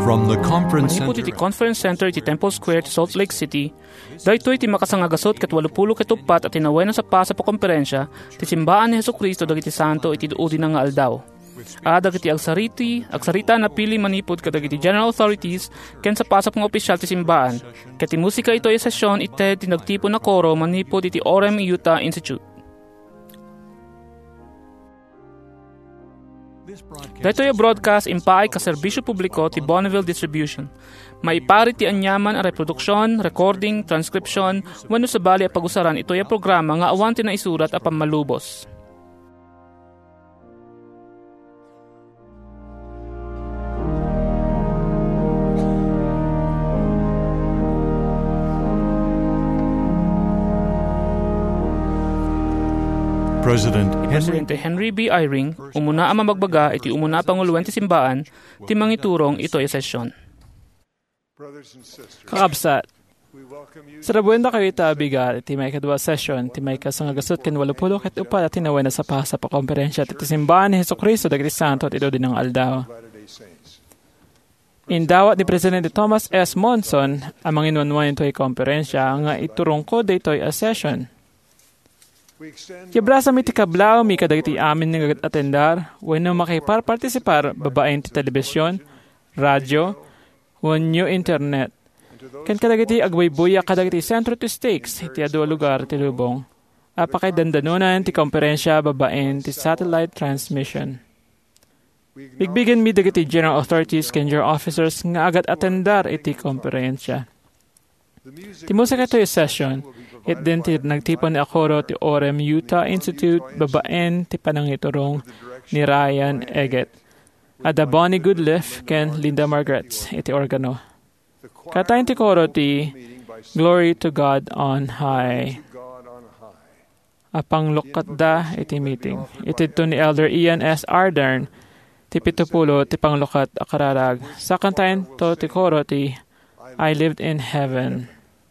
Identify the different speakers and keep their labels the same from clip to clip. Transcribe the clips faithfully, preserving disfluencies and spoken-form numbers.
Speaker 1: From the Conference
Speaker 2: Manipod
Speaker 1: Center
Speaker 2: iti Conference Center iti Temple Square, Salt Lake City. Daytoy iti makasangagasot ket walupulo ket uppat at tinaway na sa pasa po komperensya ti simbaan ni Hesukristo dagiti santo iti duudi na nga aldaw. Ada dagiti agsariti, agsarita na pili manipod kadagiti general authorities ken sa pasap nga opisyal ti simbaan. Ket ti musika ito ay sesyon ite tinagtipon na koro manipod iti Orem Utah Institute. Daytoy a broadcast impaay ka serbisyo publiko ti Bonneville Distribution. Maipari ti anyaman a reproduksyon, recording, transcription, wenno sabali a pagusaran itoy a programa nga awan ti naisurat a pammalubos.
Speaker 1: President
Speaker 2: Presidente Henry B. Eyring, umuna ang mamagbaga iti umuna panguluan ti simbaan, ti mangiturong ito ay sesyon.
Speaker 3: Kakabsat, sarabuenda kayo itabigal, iti may kadwa sesyon, iti may kasangagasot ken walupulo ket upat at tinaway na sa pasa pa komperensya, iti simbaan ni Hesukristo dagiti santo at ito din ang aldaw. Indawat ni Presidente Thomas S. Monson, ang manginwanwan ito ay komperensya, nga iturong ko dito ay a session. Kibrasa mi ti kablaw mi kadagiti amin nga atendar wenno makipar-partisipar babaen ti telebisyon, radyo, wenno internet. Ken kadagiti agwaybuya kadagiti sentro ti stakes iti adu lugar ti lubong. Apakay dandanunan ti komperensya babaen ti satellite transmission. Bigbigen mi dagiti general authorities ken general officers nga agat atendar iti komperensya. Ti musika ito yung session, it din ti nagtipon ni Akoro ti Orem Utah Institute, babaen ti panangiturong ni Ryan Eget. Ada Bonnie Goodliff ken Linda Margaret's iti organo. Katayin ti koro ti Glory to God on High. Apang lukat da iti meeting. Iti to ni Elder Ian S. Ardern, ti pitupulo ti panglukat akararag. Sa kantayin to ti koro ti I Lived in Heaven.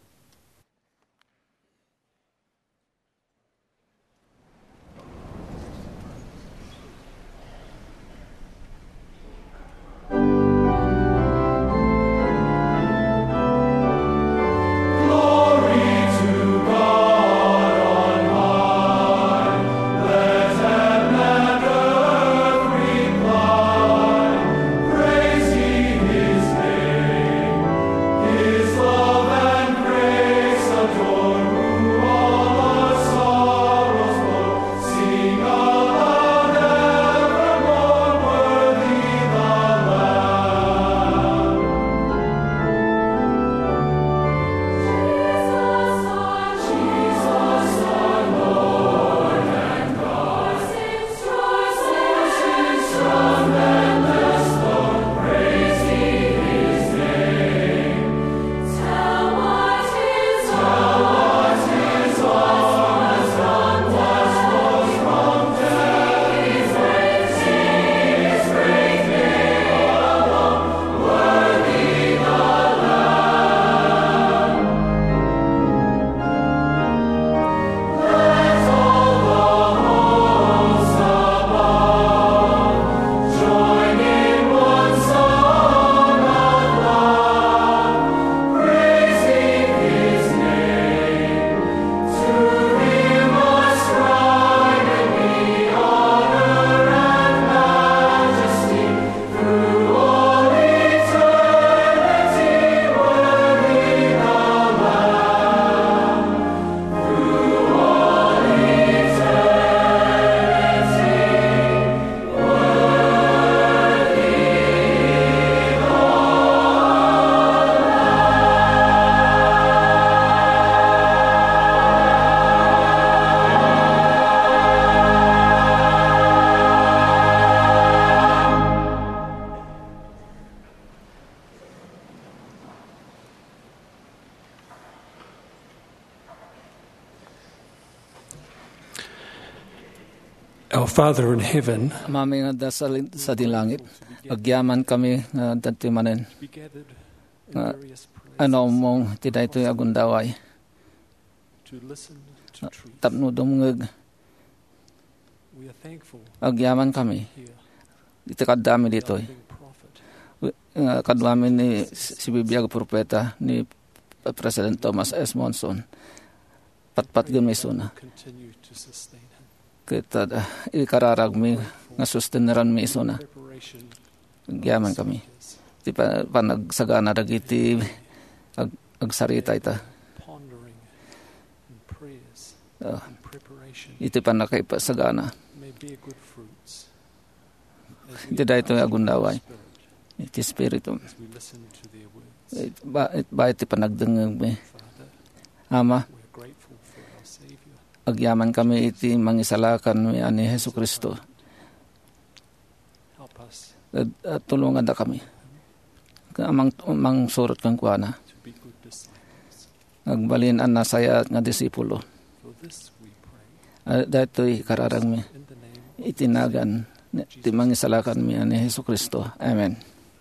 Speaker 4: Our Father in heaven,
Speaker 5: Amami nga dasal sa dilangit, agyaman kami nga datimanen. Nga ano mong tiday to'y agundaway. Tapno dumungag. Agyaman kami. Itikad dami dito. nga kadwamin ni si bibiyag propeta ni President Thomas S. Monson. Patpat gamiso na. Kita uh, ikararag mi nga susteneran mi iso na. Gyaman kami. Di pa, pa nagsagana dagiti ag, agsarita ita. Uh, iti pa nakaipasagana. Iti da ito agundaway. Iti spiritum. It, ba, it, ba iti pa nagdengag mi. Ama, agyaman kami iti mangisalakan mi ani Hesu Kristo. At, at tulungan da kami. Amang, amang surot kang kuana. Agbalin an nasaya nga disipulo. Uh, dato'y kararang mi. Itinagan. Iti mangisalakan mi ani Hesu Kristo. Amen.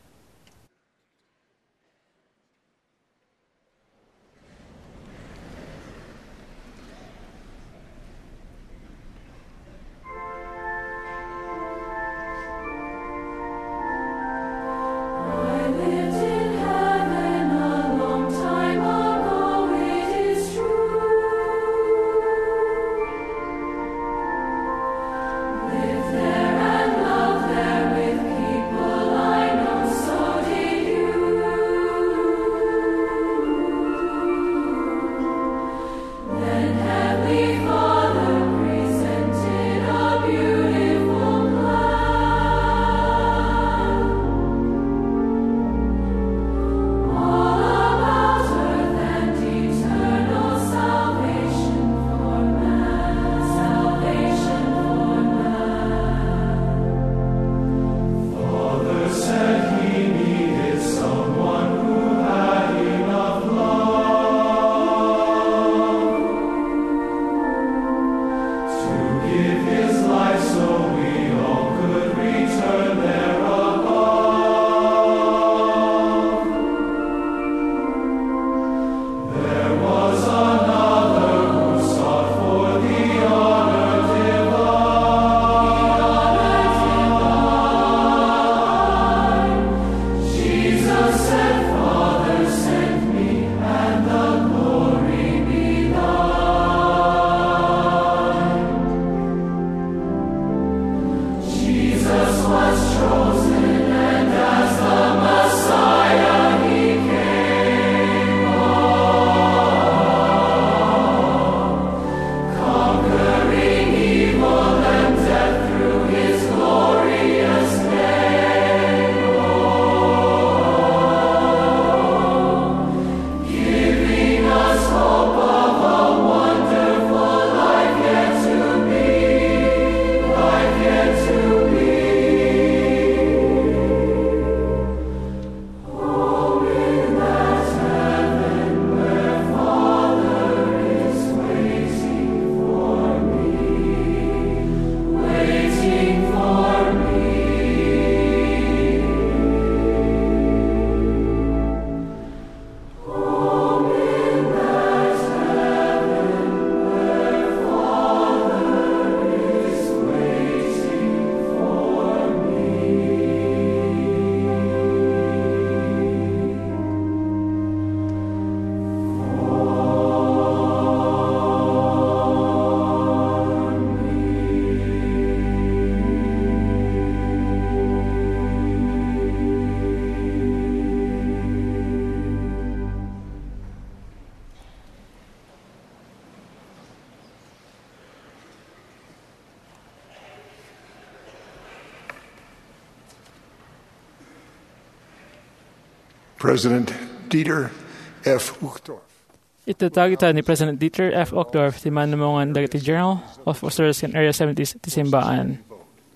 Speaker 1: President Dieter F. Uchtdorf.
Speaker 3: Itatag ita ni President Dieter F. Uchtdorf, ti manumongan dagiti Journal of Officers in Area seventy ti Simbaan.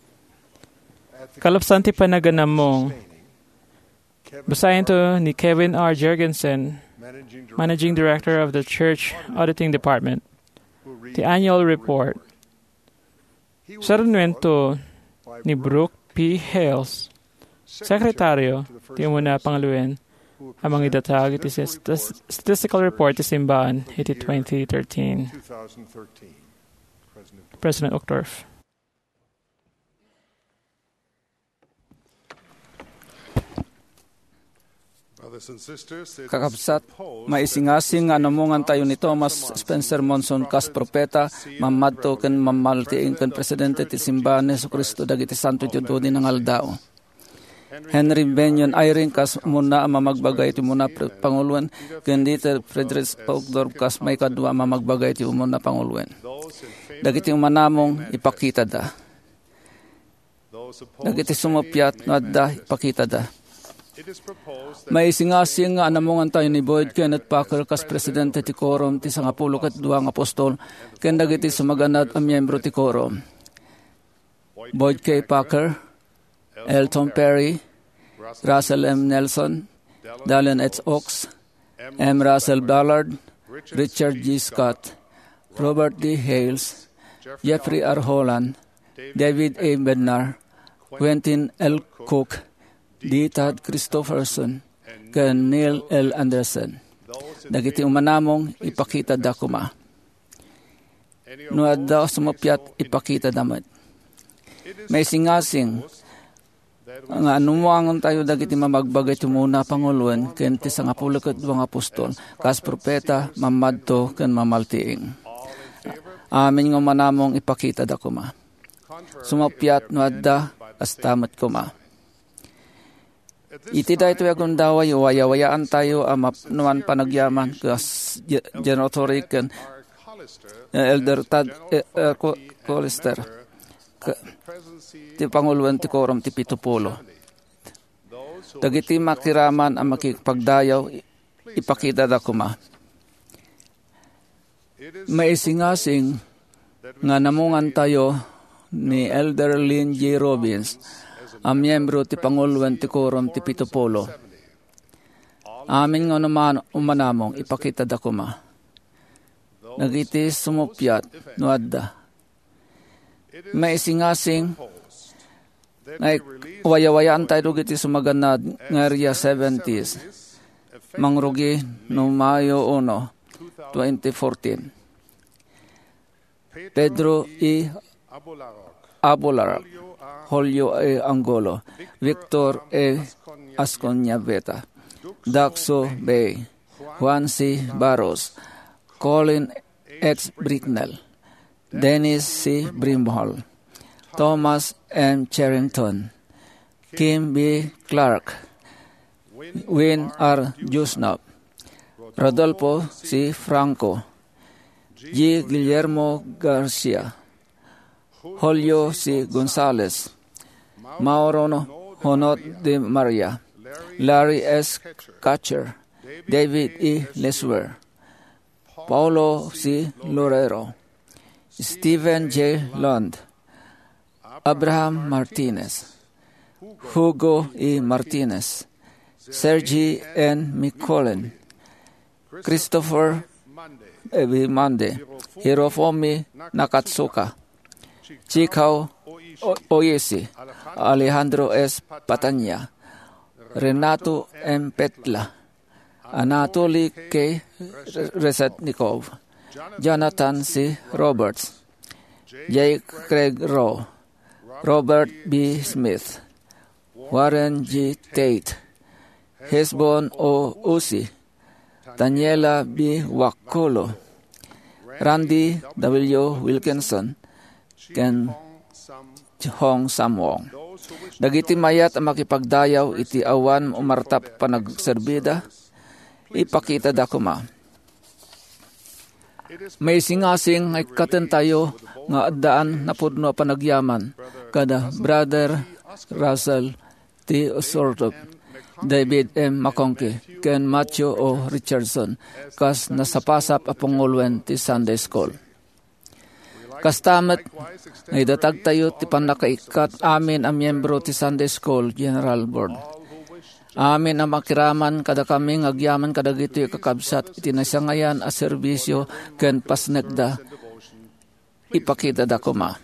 Speaker 3: Kalapsan ti panaganam mo, basahin to ni Kevin R. Jergensen, Managing Director of the Church Auditing Department, the annual report. Sarnuento ni Brooke P. Hales, Sekretaryo, ti muna pangaluin, amang idatag iti statistical report ti Simbaan iti twenty thirteen. President Uchtdorf.
Speaker 5: Kakabsat, maisingasing nga namungan tayo ni Thomas Spencer Monson kas propeta, mamadto ken mamaltiing ken presidente ti simbahan ni Jesucristo dagiti santo ti udodi ng aldao. Henry Benyon Eyring kas muna mamagbagay ti muna panguluan, ken Dieter Friedrich Paukdorf kas may kadwa mamagbagay ti muna panguluan. Dagiti umanamong ipakita da. Dagiti sumupyat no adda ipakita da. May singasing nga anamungan tayo ni Boyd Kenneth Packer kas presidente ti Quorum ti sangapulo ket duang apostol ken dagiti sumaganad a miyembro ti Quorum. Boyd K. Packer, Elton Perry, Russell M. Nelson, Dallin H. Oaks, M. Russell Ballard, Richard G. Scott, Robert D. Hales, Jeffrey R. Holland, David A. Bednar, Quentin L. Cook, D. Todd Christopherson, ken Neil L. Anderson. Dagiti umanamong ipakita da kuma. No adda sumupyat ipakita damat. May singasing nga anumangon tayo dagiti mamagbagay tumuna panguluan ken ti sangapulo ket duang apostol kas propeta mamadto ken mamaltiing. Amin nga manamong ipakita da kuma. Sumupyat no adda astamat kuma. Iti da ito yagun daway, waya-wayaan tayo amap naman panagyaman kas genotory ken Elder Tad Collister ti Panguluan ti Quorum ti Pitupulo. Dagiti makiraman ang makikpagdayaw ipakita da kuma. Maisingasing nga namungan tayo ni Elder Lynn J. Robbins, ang miyembro ti Panguluan ti Quorum ti Pitupulo. Amin nga naman umanamong ipakita da kuma. Nagiti sumupyat no adda. Maisingasing ay waya-wayaan tayo giti sumaganad ng area seventies. Mangrugi no Mayo one, twenty fourteen. Pedro E. Abolarak, Julio E. Angolo, Victor E. Asconyaveta, Daxo Bay, Juan C. Barros, Colin X. Bricknell, Dennis C. Brimhall, Thomas M. Charrington, Kim B. Clark, Win R. Jusnap, Rodolfo C. Franco, G. Guillermo Garcia, Julio C. Gonzalez, Mauro Honot de Maria, Larry S. Catcher, David E. Leswer, Paulo C. Lorero, Stephen J. Lund, Abraham Martinez, Hugo E. Martinez, Sergi N. Mikolin, Christopher E. Mande, Hirofomi Nakatsuka, Chikao Oyesi, Alejandro S. Patanya, Renato M. Petla, Anatoly K. Resetnikov, Jonathan C. Roberts, J. Craig Rowe, Robert B. Smith, Warren G. Tate, Hesbon O. Uzi, Daniela B. Wakulo, Randy W. Wilkinson, ken Hong Samwong. Dagiti mayat ang makipagdayaw iti awan umartap panagserbida, ipakita da kuma. May singasing ay katen tayo nga addaan na pudno panagyaman kada Brother Russell T. Osortop, David M. McConkie, ken Matthew O. Richardson kas nasapasap a panguluan ti Sunday School. Kastamet ay datag tayo ti panakaikat amin ang miyembro ti Sunday School General Board. Amin ang makiraman kada kaming agyaman kada gito kakabsat iti nasangayan a serbisyo ken pasnekda ipakita da kuma.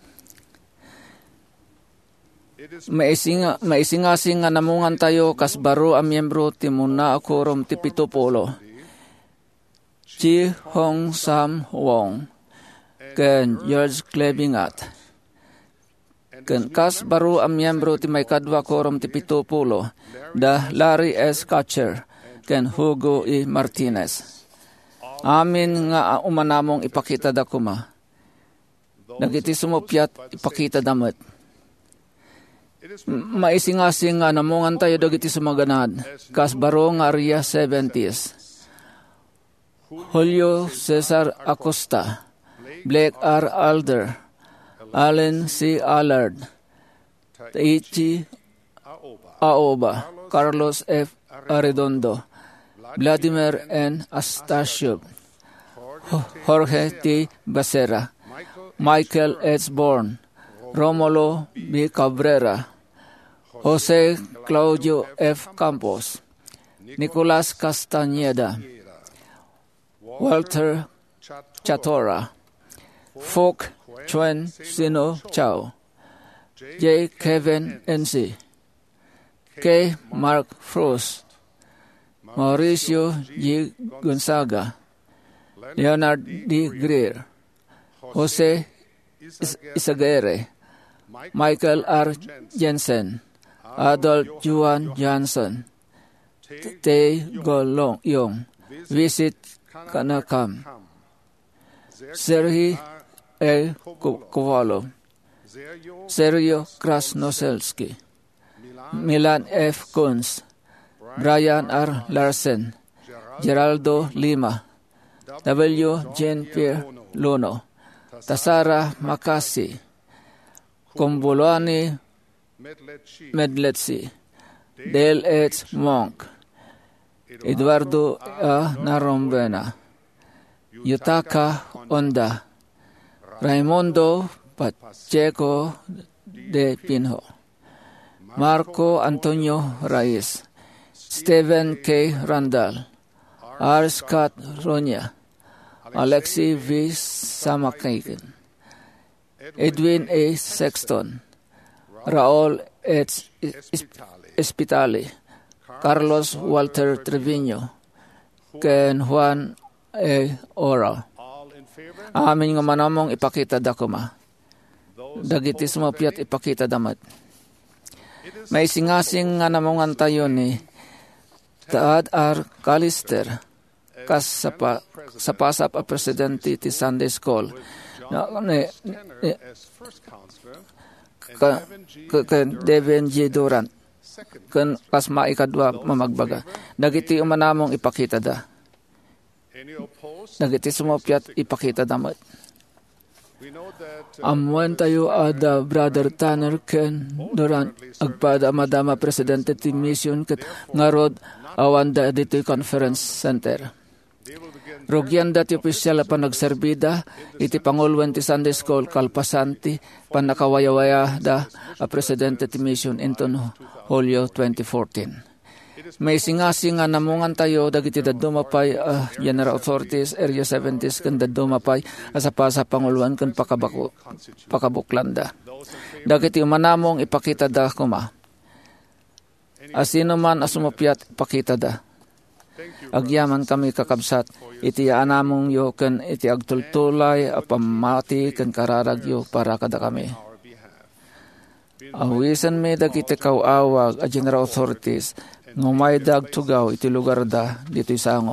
Speaker 5: Maisinga maisingasing nga namungan tayo kas baro ang miyembro ti Muna a Quorum ti Pitupulo. Chi Hong Sam Wong, ken George Klebingat, Ken kas baru ang miyembro ti may kadwa korom ti pitupulo, da Larry S. Kutcher, ken Hugo E. Martinez. Amin nga umanamong ipakita da kuma. Dagiti sumupyat ipakita damat. Maisingasing nga namungan tayo dagiti sumaganad, kas baro nga Aria seventies. Julio Cesar Acosta, Blake R. Alder, Allen C. Allard, Taichi Aoba, Carlos F. Arredondo, Vladimir N. Astashov, Jorge T. Becerra, Michael H. Bourne, Romulo B. Cabrera, Jose Claudio F. Campos, Nicolas Castañeda, Walter Chatora, Fok Chuen Sino Chao, J. Kevin N C, K. Mark Frost, Mauricio G. Gonzaga, Leonard D. Greer, Jose Is- Isaguirre, Michael R. Jensen, Adolf Juan Johnson, Tay Golong Yong, Visit Kanakam, Sergei A. Kovalov, Sergio Krasnoselski, Milan F. Kunz, Brian R. Larsen, Geraldo Lima, W. Jean-Pierre Luno, Tasara Makasi, Kumbulani Medletsi, Dale H. Monk, Eduardo A. Narombena, Yutaka Onda, Raimundo Pacheco de Pinho, Marco Antonio Reyes, Stephen K. Randall, R. Scott Ronya, Alexi V. Samakakin, Edwin A. Sexton, Raul H. Espitali, Carlos Walter Trevino, ken Juan A. Ora. Amin nga manamong ipakita dakuma. Dagiti sumapyat ipakita damat. May singasing nga namongan tayo ni Taad R. Callister, kas sa, pa, sa pasap a presidente ti Sunday School. Na, ni, ni, ka, ka, ka Devin G. Durant, kan kas maikadwa mamagbaga. Dagiti umanamong ipakita da. Dagiti sumopyat ipakita damat. Amuan tayo ada Brother Tanner Ken Durant agpada madama presidente ti mission ket ngarod awan da dito'y conference center. Rogyan dati opisyal pa nagserbida iti pangulwen ti Sunday School kalpasanti panakawayawaya da a presidente ti mission inton Hulyo twenty fourteen. May singasing nga namungan tayo dagiti dadumapay uh, general authorities area seventies kan dadumapay asa pa sa panguluan kan pakabako pakabuklanda. Dagiti manamong ipakita da kuma. Asino man asumapyat ipakita da. Agyaman kami kakabsat iti anamong yo ken iti agtultulay a pamati ken kararagyo para kada kami. Awisan me dagiti kawawag a general authorities ngumay dag tugaw iti lugar da dito isango.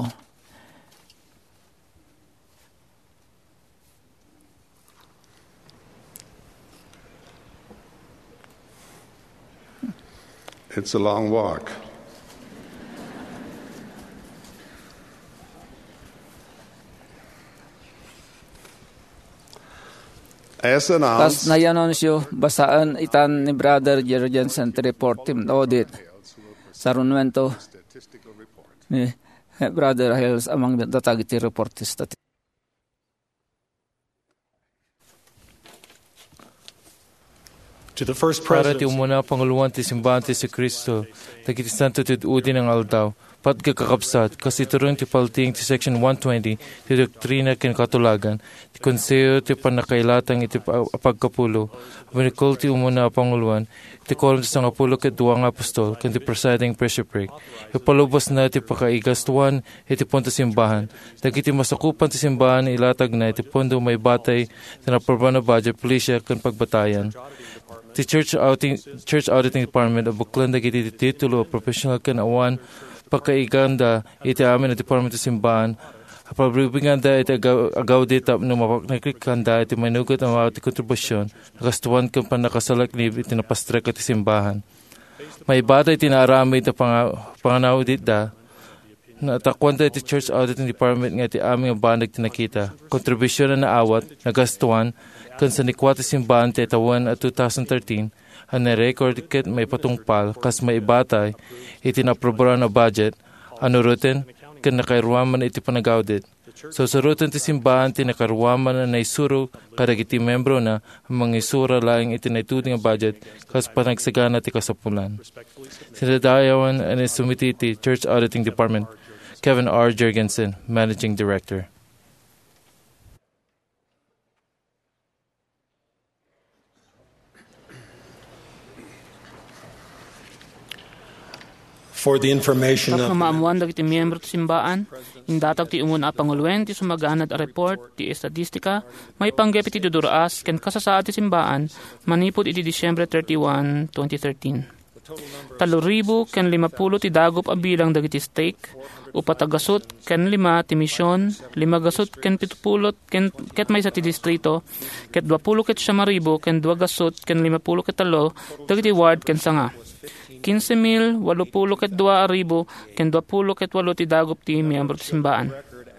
Speaker 6: It's a long walk. As announced,
Speaker 5: Kas nayanunsyo, basaan itan ni Brother Jerry Jensen ti report team audit sa runwento ni Brother Hills amang datag iti reportista.
Speaker 7: To the first president, para ti umuna panguluan ti simbahan ti si Kristo, dagiti santo ti udin ng aldaw, pat kakakapsat, kasi turun ti palting ti section one twenty, ti doktrina ken katulagan, ti konseyo ti panakailatang iti pagkapulo, abanikol ti umuna panguluan, ti kolom ti sangapulo ket duwang apostol, ken ti presiding bishopric, ipalubos na ti pakaigastuan, iti punto simbahan, dagiti masakupan ti simbahan ilatag na iti pondo may batay, ti naproba na budget, pulisya ken pagbatayan. Ti church outing church auditing department of buklan dagiti titulo professional kan awan pagkaiganda iti amin at department of simbahan. Pabribinganda iti agaw, agaw dita no mapaknakikanda iti manugot ang mga kontribusyon nakastuan kang panakasalak ni iti napastrek iti simbahan. May bata iti naarami iti panganaw dita natakwanta iti church auditing department nga iti aming bandag tinakita. Kontribusyon na naawat, nagastuan, kan sa nikwati simbahan ti tawan at twenty thirteen, ang na-record ket may patungpal, kas may ibatay, iti naprobara na budget, anurutin, kan nakairuaman iti panag-audit. So sa rutin ti simbahan ti nakairuaman na naisuro, kadag iti membro na, ang mga isura laing iti naituding nga budget, kas panagsagana ti kasapulan. Sinadayawan ang sumiti ti Church Auditing Department, Kevin R. Jurgensen, Managing Director.
Speaker 4: For the information
Speaker 2: Kap
Speaker 4: of
Speaker 2: nga maamuan dagiti miyembro ti simbaan, indatag ti umuna pangulwen ti sumaganad a report ti estatistika, may panggep iti duduras ken kasasaad ti simbaan, manipod iti Disyembre thirty-first, twenty thirteen. Talo ribu ken limapulo ti dagop a bilang dagiti stake, upatagasot ken lima ti misyon, lima gasot ken pitupulot ken ket maysa ti distrito, ket dwapulo ket siyam ribu ken dua gasot ken limapulo ket talo dagiti ward ken sanga. quince mil walupulo ket dua ribu ken dwapulo ket walo ti dagop ti miyembro ti simbaan.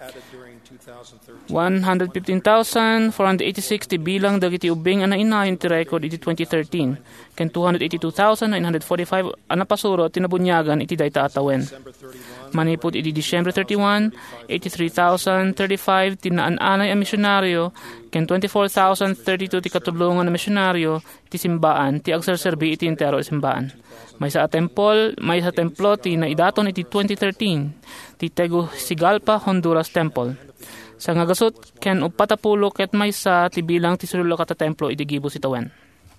Speaker 2: one hundred fifteen thousand four hundred eighty-six ti bilang dagiti ubing ana inayon ti record iti twenty thirteen ken two hundred eighty-two thousand nine hundred forty-five ana pasuro tinabunyagan iti dayta atawen. Manipod iti Disyembre thirty-first, eighty-three thousand thirty-five ti naan-anay a misyonaryo ken twenty-four thousand thirty-two ti katulungan na misyonaryo ti simbaan ti agserserbi iti entero simbaan. May sa temple, may sa templo ti naidaton iti twenty thirteen ti Tegucigalpa, Honduras Temple. Sa ngagasot ken upatapulo ket may sa ti bilang ti sullo kata templo iti Gibo Sitawen.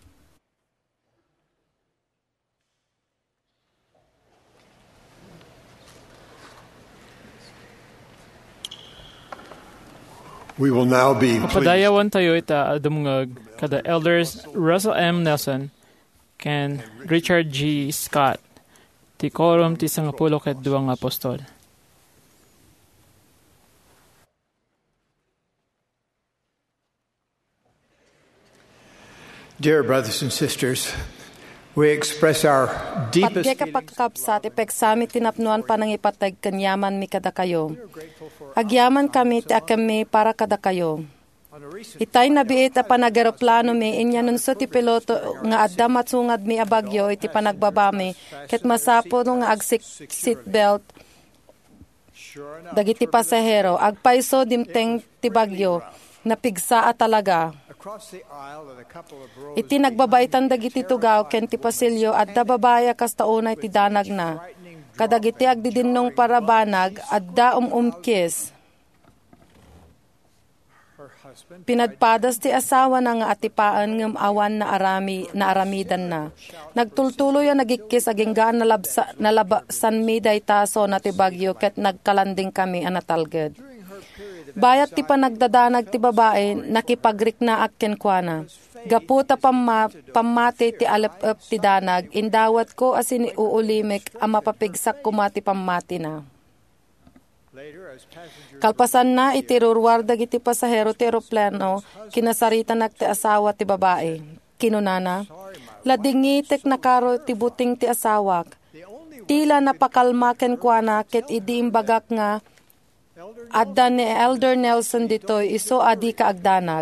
Speaker 1: We will now be pleased.
Speaker 3: Padayawan tayo ita adumngag kada elders Russell M. Nelson ken Richard G. Scott ti quorum ti sangapulo ket duwang apostol.
Speaker 8: Dear brothers and sisters, we express our deepest
Speaker 9: Patge kapagkapsat ipeksami tinapnuan panangipatag kanyaman mi kada kayo. Agyaman kami ti akami para kada kayo. Itay nabiit a panagaroplano mi inya nunso ti piloto nga adda matsungad mi abagyo iti panagbabami ket masapo no nga agsik seatbelt dagiti pasahero agpayso dimteng ti bagyo napigsa a talaga. Iti nagbabaitan dagiti tugaw ken ti pasilyo adda babaya kas taunay ti danag na. Kadagiti agdidinnong parabanag adda umumkis. Pinadpadas ti asawa na nga atipaan ngem awan na arami na aramidan na. Nagtultuloy a nagikis aging gaan nalabsa nalabasan mi daytaso na ti bagyo ket nagkalanding kami a natalged. Bayat ti panagdadanag ti babae, nakipagrik na akken kuana. Gaputa pamma, pamati ti alap-up ti danag, indawat ko asin uulimik ang mapapigsak kumati pamati na. Kalpasan na itirurwardag iti pasahero ti aeroplano, kinasarita nag ti asawa ti babae. Kinunana, ladingitek na karo ti buting ti asawak. Tila napakalmaken kuana ket idi imbagak nga, adda ni Elder Nelson ditoy iso adi kaagdanag.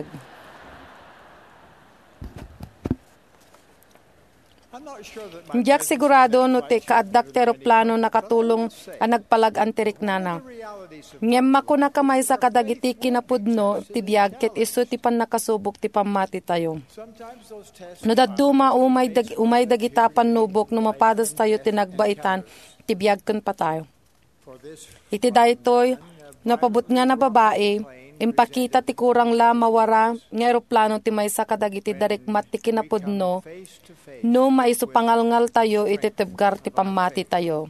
Speaker 9: Ndiyak sigurado no ti kaaddak ti aeroplano nakatulong ang nagpalag antirik nana. Ngem ko na kamay sa kadagiti kinapudno ti biyag ket iso ti pan nakasubok ti pamati tayo. No daduma umay, dag, umay dagitapan nubok no mapadas tayo ti nagbaitan ti biyag kun pa tayo. Iti daytoy napabut nga na babae, impakita ti kurang la mawara nga aeroplano ti maysa kadagiti darikmat ti kinapudno, no maiso pangalngal tayo iti tibgar ti pamati tayo.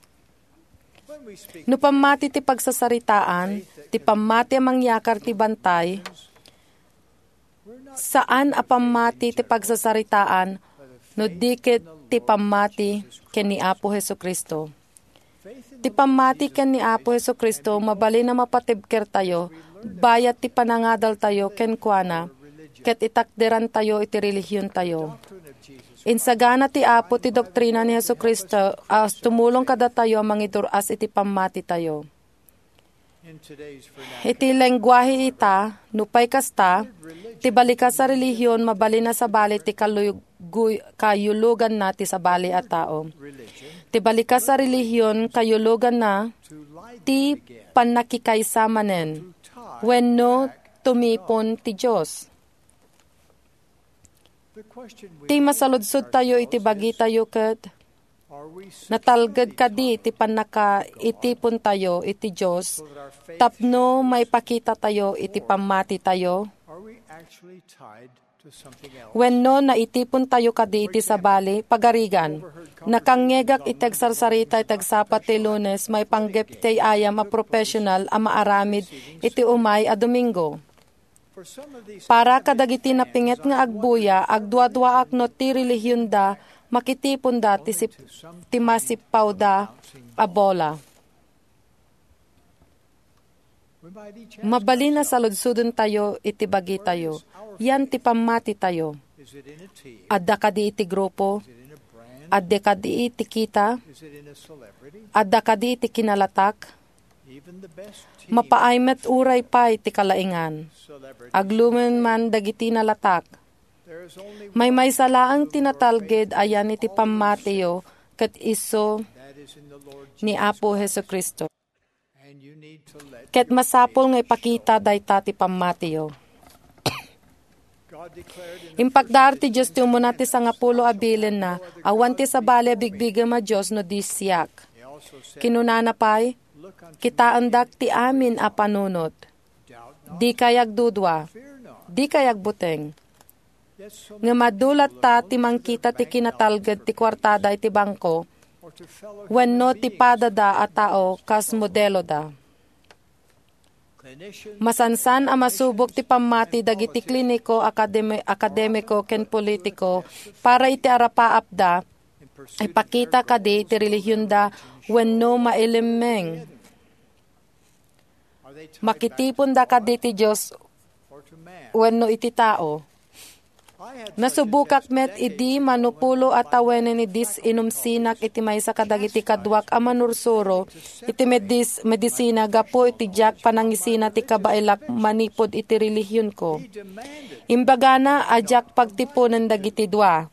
Speaker 9: No pamati ti pagsasaritaan, ti pamati amang yakar ti bantay, saan a pamati ti pagsasaritaan, no dikit ti pamati ken ni Apo Hesu Kristo. Ti pamati ken ni Apo Hesu Kristo mabali na mapatibker tayo, bayat ti panangadal tayo ken kuana, ket itakderan tayo iti relihiyon tayo. Insagana ti Apo ti doktrina ni Hesu Kristo, as tumulong kada tayo mangiduras iti pamati tayo. Iti lengguwahe ita, nupay kasta, ti balika sa relihiyon mabali na sa bali ti kaluguy, kayulugan na ti sa bali at tao. Ti balika sa relihiyon kayulugan na ti panakikaysamanen, wenno tumipon ti Diyos. Ti masaludsod tayo iti bagi tayo ket natalged kadi iti panaka itipon tayo iti Diyos, tapno may pakita tayo iti pamati tayo. Wenno na itipon tayo kadi iti sabali, pagarigan, nakangyegak itag sarsarita itag sapat ti Lunes, may panggep ti ayam a professional a maaramid iti umay a Domingo. Para kadagiti napinget nga agbuya, agdwa-dwa akno ti relihiyon da, makitipon da ti, sip, ti masipaw da abola. Mabali na saludsudon tayo iti bagi tayo. Yan ti pamati tayo. Adda kadi iti grupo, adda kadi iti kita, adda kadi iti kinalatak, mapaaymet uray pa iti kalaingan. Aglumen man dagiti nalatak. May may salaang tinatalged ayan iti pamatiyo ket iso ni Apo Hesu Kristo. Ket masapol nga ipakita dayta ti pamatiyo. Impagdar ti Diyos ti umuna ti sangapulo abilin na awan ti sabali bigbiga ma Diyos no disyak. Kinunana pay, kita andak ti amin a panunot. Di kayag dudwa, di kayag buteng. Nga madulat ta ti mangkita ti kinatalged ti kwartada iti bangko, wenno ti padada a tao kas modelo da. Masansan a masubok ti pamati dagiti kliniko, akademi, akademiko, ken politiko, para iti arapaap da, ay pakita kadi iti relihiyon da, wenno mailimeng. Makitipon da kadi ti Diyos, wenno iti tao. Nasubukak met idi manupulo at awenen idis inumsinak iti maysa kadagiti kadwak a manursuro iti medis medisina gapo iti jak panangisina ti kabailak manipod iti relihiyon ko. Imbagana ajak pagtipunan dagiti dua.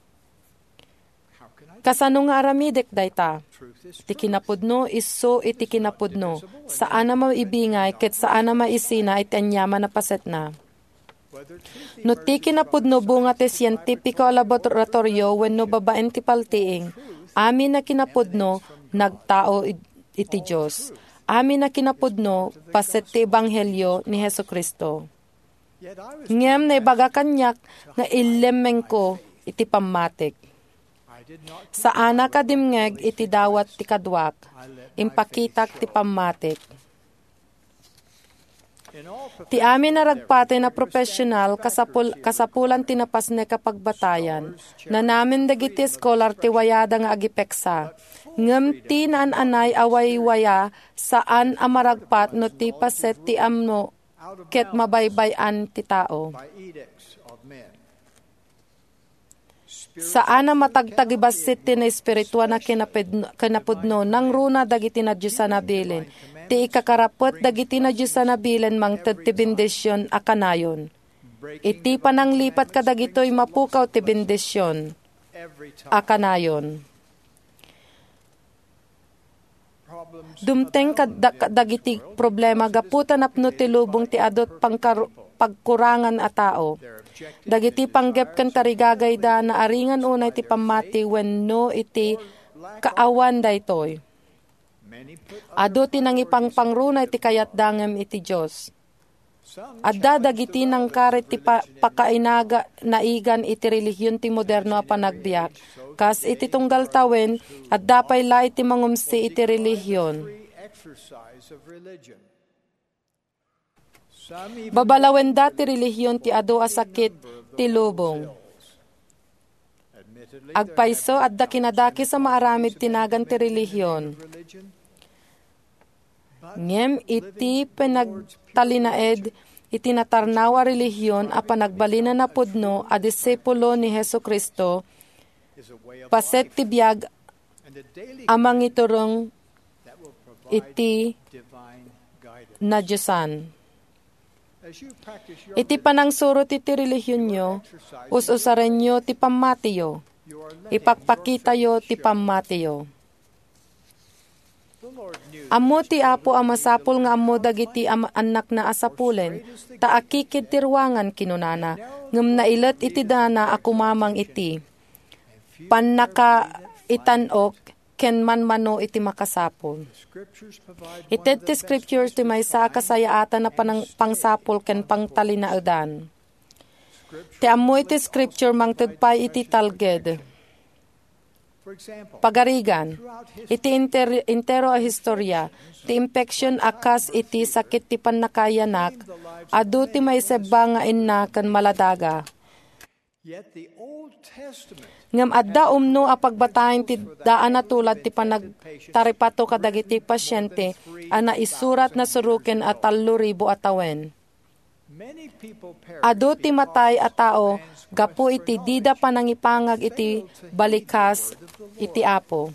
Speaker 9: Kasano nga aramidek dayta? Ti kinapudno iso iti kinapudno. Saan na maibingay ket saan na maisina iti anyaman na paset na. No ti kinapudno bunga ti scientifico laboratorio wenno babaen ti paltiing, amin na kinapudno nagtao iti Diyos. Amin na kinapudno paset ti ebanghelyo ni Hesu Kristo. Ngem na ibaga kanyak na ilemeng ko iti pamatik. Saan na kadimngeg iti dawat ti kadwak, impakitak ti pamatik. Ti amin na ragpate na profesional kasapul, kasapulan tinapas ne kapagbatayan, na namin dagiti scholar ti wayada nga agipeksa. Ngem ti naan-anay away waya saan amaragpat no ti paset ti amno ket mabaybayan ti tao. Saan na matagtagibasit ti na espirituan na kinapudno nang runa dagiti na Diyos na bilin. Ti ikakarapot dagiti na Diyos na bilen mangted ti bendisyon a kanayon. Iti pananglipat kadagitoy mapukaw ti bendisyon a kanayon. Dumteng kadagiti problema gaputan apno ti lubong ti adot pangkar- pagkurangan a tao. Dagiti panggep kan tarigagay da na aringan unay ti pamati wenno iti kaawan daytoy. Ado tinangipang pangrunay ti kayat dangem iti Diyos. Adda dagiti nang karet ti pa, pakainaga naigan iti relihiyon ti moderno a panagbiak. Kas iti tunggal tawen, adda pay la iti mangumsi iti relihiyon. Babalawen da ti relihiyon ti ado a sakit ti lubong. agpaiso at dakinadaki sa maaramid tinagan ti relihiyon. Ngem iti pinagtalinaed iti natarnawa relihiyon a panagbalina na pudno a disipulo ni Hesu Kristo, paset ti biag amang iturong iti na Diyosan. Iti panangsurot iti relihiyon nyo, us-usaran nyo ti pamatiyo, ipakpakita yo ti pamatiyo. Ammo ti Apo a masapul nga ammo dagiti am anak na asapulen, ta akikid ti ruangan kinunana, ngem nailet iti dana ako mamang iti. Pannaka itanok, ken manmano iti makasapul. Ited ti scriptures ti maysa kasayaatan na panang pangsapul ken pangtalinaadan. Ti ammo iti scripture mangtudpay iti talged. Pagarigan, iti inter, intero a historia, ti infection akas iti sakit ti panakayanak, adu ti maysebba nga inna ken maladaga. Ngam adda umno a pagbatahin ti daan na tulad ti panagtaripato kadagiti pasyente a naisurat na suruken at talo ribo atawen. Adu ti matay a tao gapu iti dida panangipangag iti balikas iti Apo.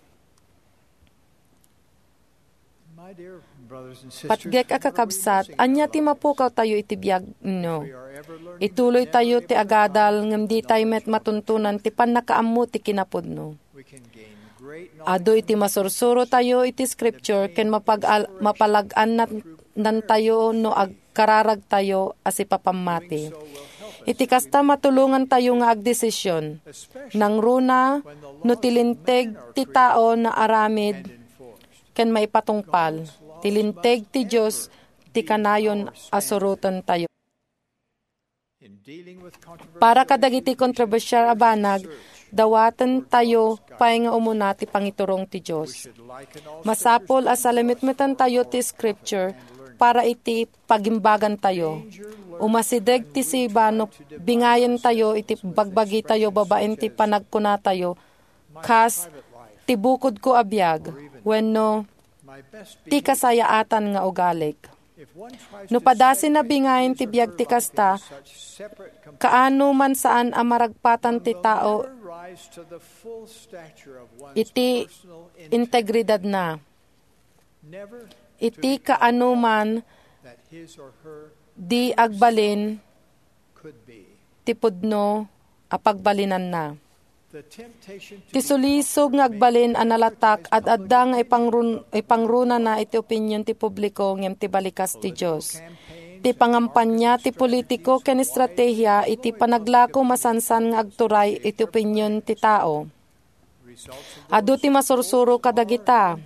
Speaker 9: Patgek a kakabsat, anya ti mapukaw tayo iti biyag no. Ituloy tayo ti agadal ngem di tayo met matuntunan ti pannakaammo ti kinapudno. Ado iti masursuro tayo iti scripture ken mapag mapalag-an na, nan tayo no agkararag tayo as ipapamati. Iti kasta matulungan tayo nga agdesisyon. Nang runa no tilinteg ti tao na aramid ken maipatungpal. Tilinteg ti Diyos ti kanayon asuruton tayo. Para kadagiti kontrobersyal a banag, dawatan tayo pay nga umuna ti pangiturong ti Diyos. Masapol as salamitmetan tayo ti scripture para iti pagimbagan tayo. Umasideg ti siba no bingayan tayo iti bagbagi tayo babaen ti panagkuna tayo. Kas ti bukod ko abiyag wenno ti kasayaatan nga ugalik. No padasin na bingayin ti biyag ti kasta, kaano man saan amaragpatan ti tao, iti integridad na. Iti kaano man di agbalin, ti pudno apagbalinan na. Ti sulisog nga agbalin analatak at adda nga ipangrun, ipangruna na iti opinyon ti publiko ngem ti balikas ti Dios. Ti pangampanya ti politiko ken estratehiya iti panaglako masansan nga agturay iti opinyon ti tao. Adu ti masursuro kadagita.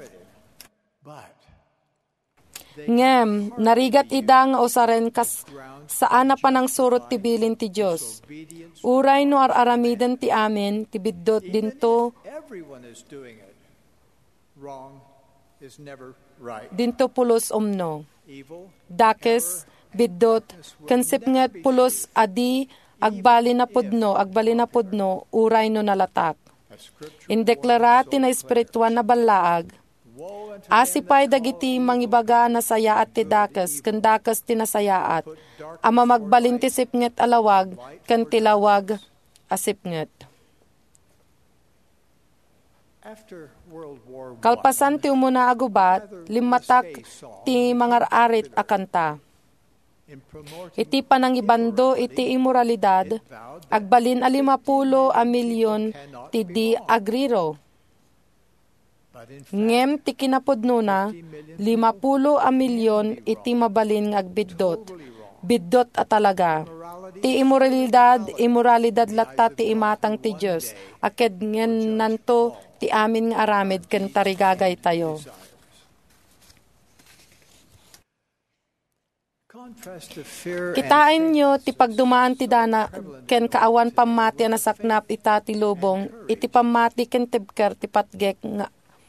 Speaker 9: Ngem narigat ida nga usaren kas saan na panang surot ti bilin ti Diyos. Uray no ar-aramiden ti amin, ti biddot dinto, dinto pulos umno. Dakes, biddot, kansipnget pulos adi, agbali na pudno, agbali na pudno, uray no nalatak. Indeklara ti na espirituan na balaag, asipay dagiti mangibaga na saya at ti dakes, ken dakes ti nasayaat. Ama magbalin ti sipnget alawag, ken tilawag asipnget. Kalpasan ti umuna agubat, limatak ti mangar-arit akanta. Iti panangibando iti imoralidad, agbalin a limapulo a milyon ti di agriro. Ngem ti kinapudno na, limapulo a milyon iti mabalin nga agbiddot. Biddot a talaga. Ti imoralidad, imoralidad latta ti imatang ti Diyos. Aked ngen nanto ti amin nga aramid ken tarigagay tayo. Kitain nyo ti pagdumaan ti dana ken kaawan pamati na saknap ita ti lubong iti pamati ken tibker ti patgek nga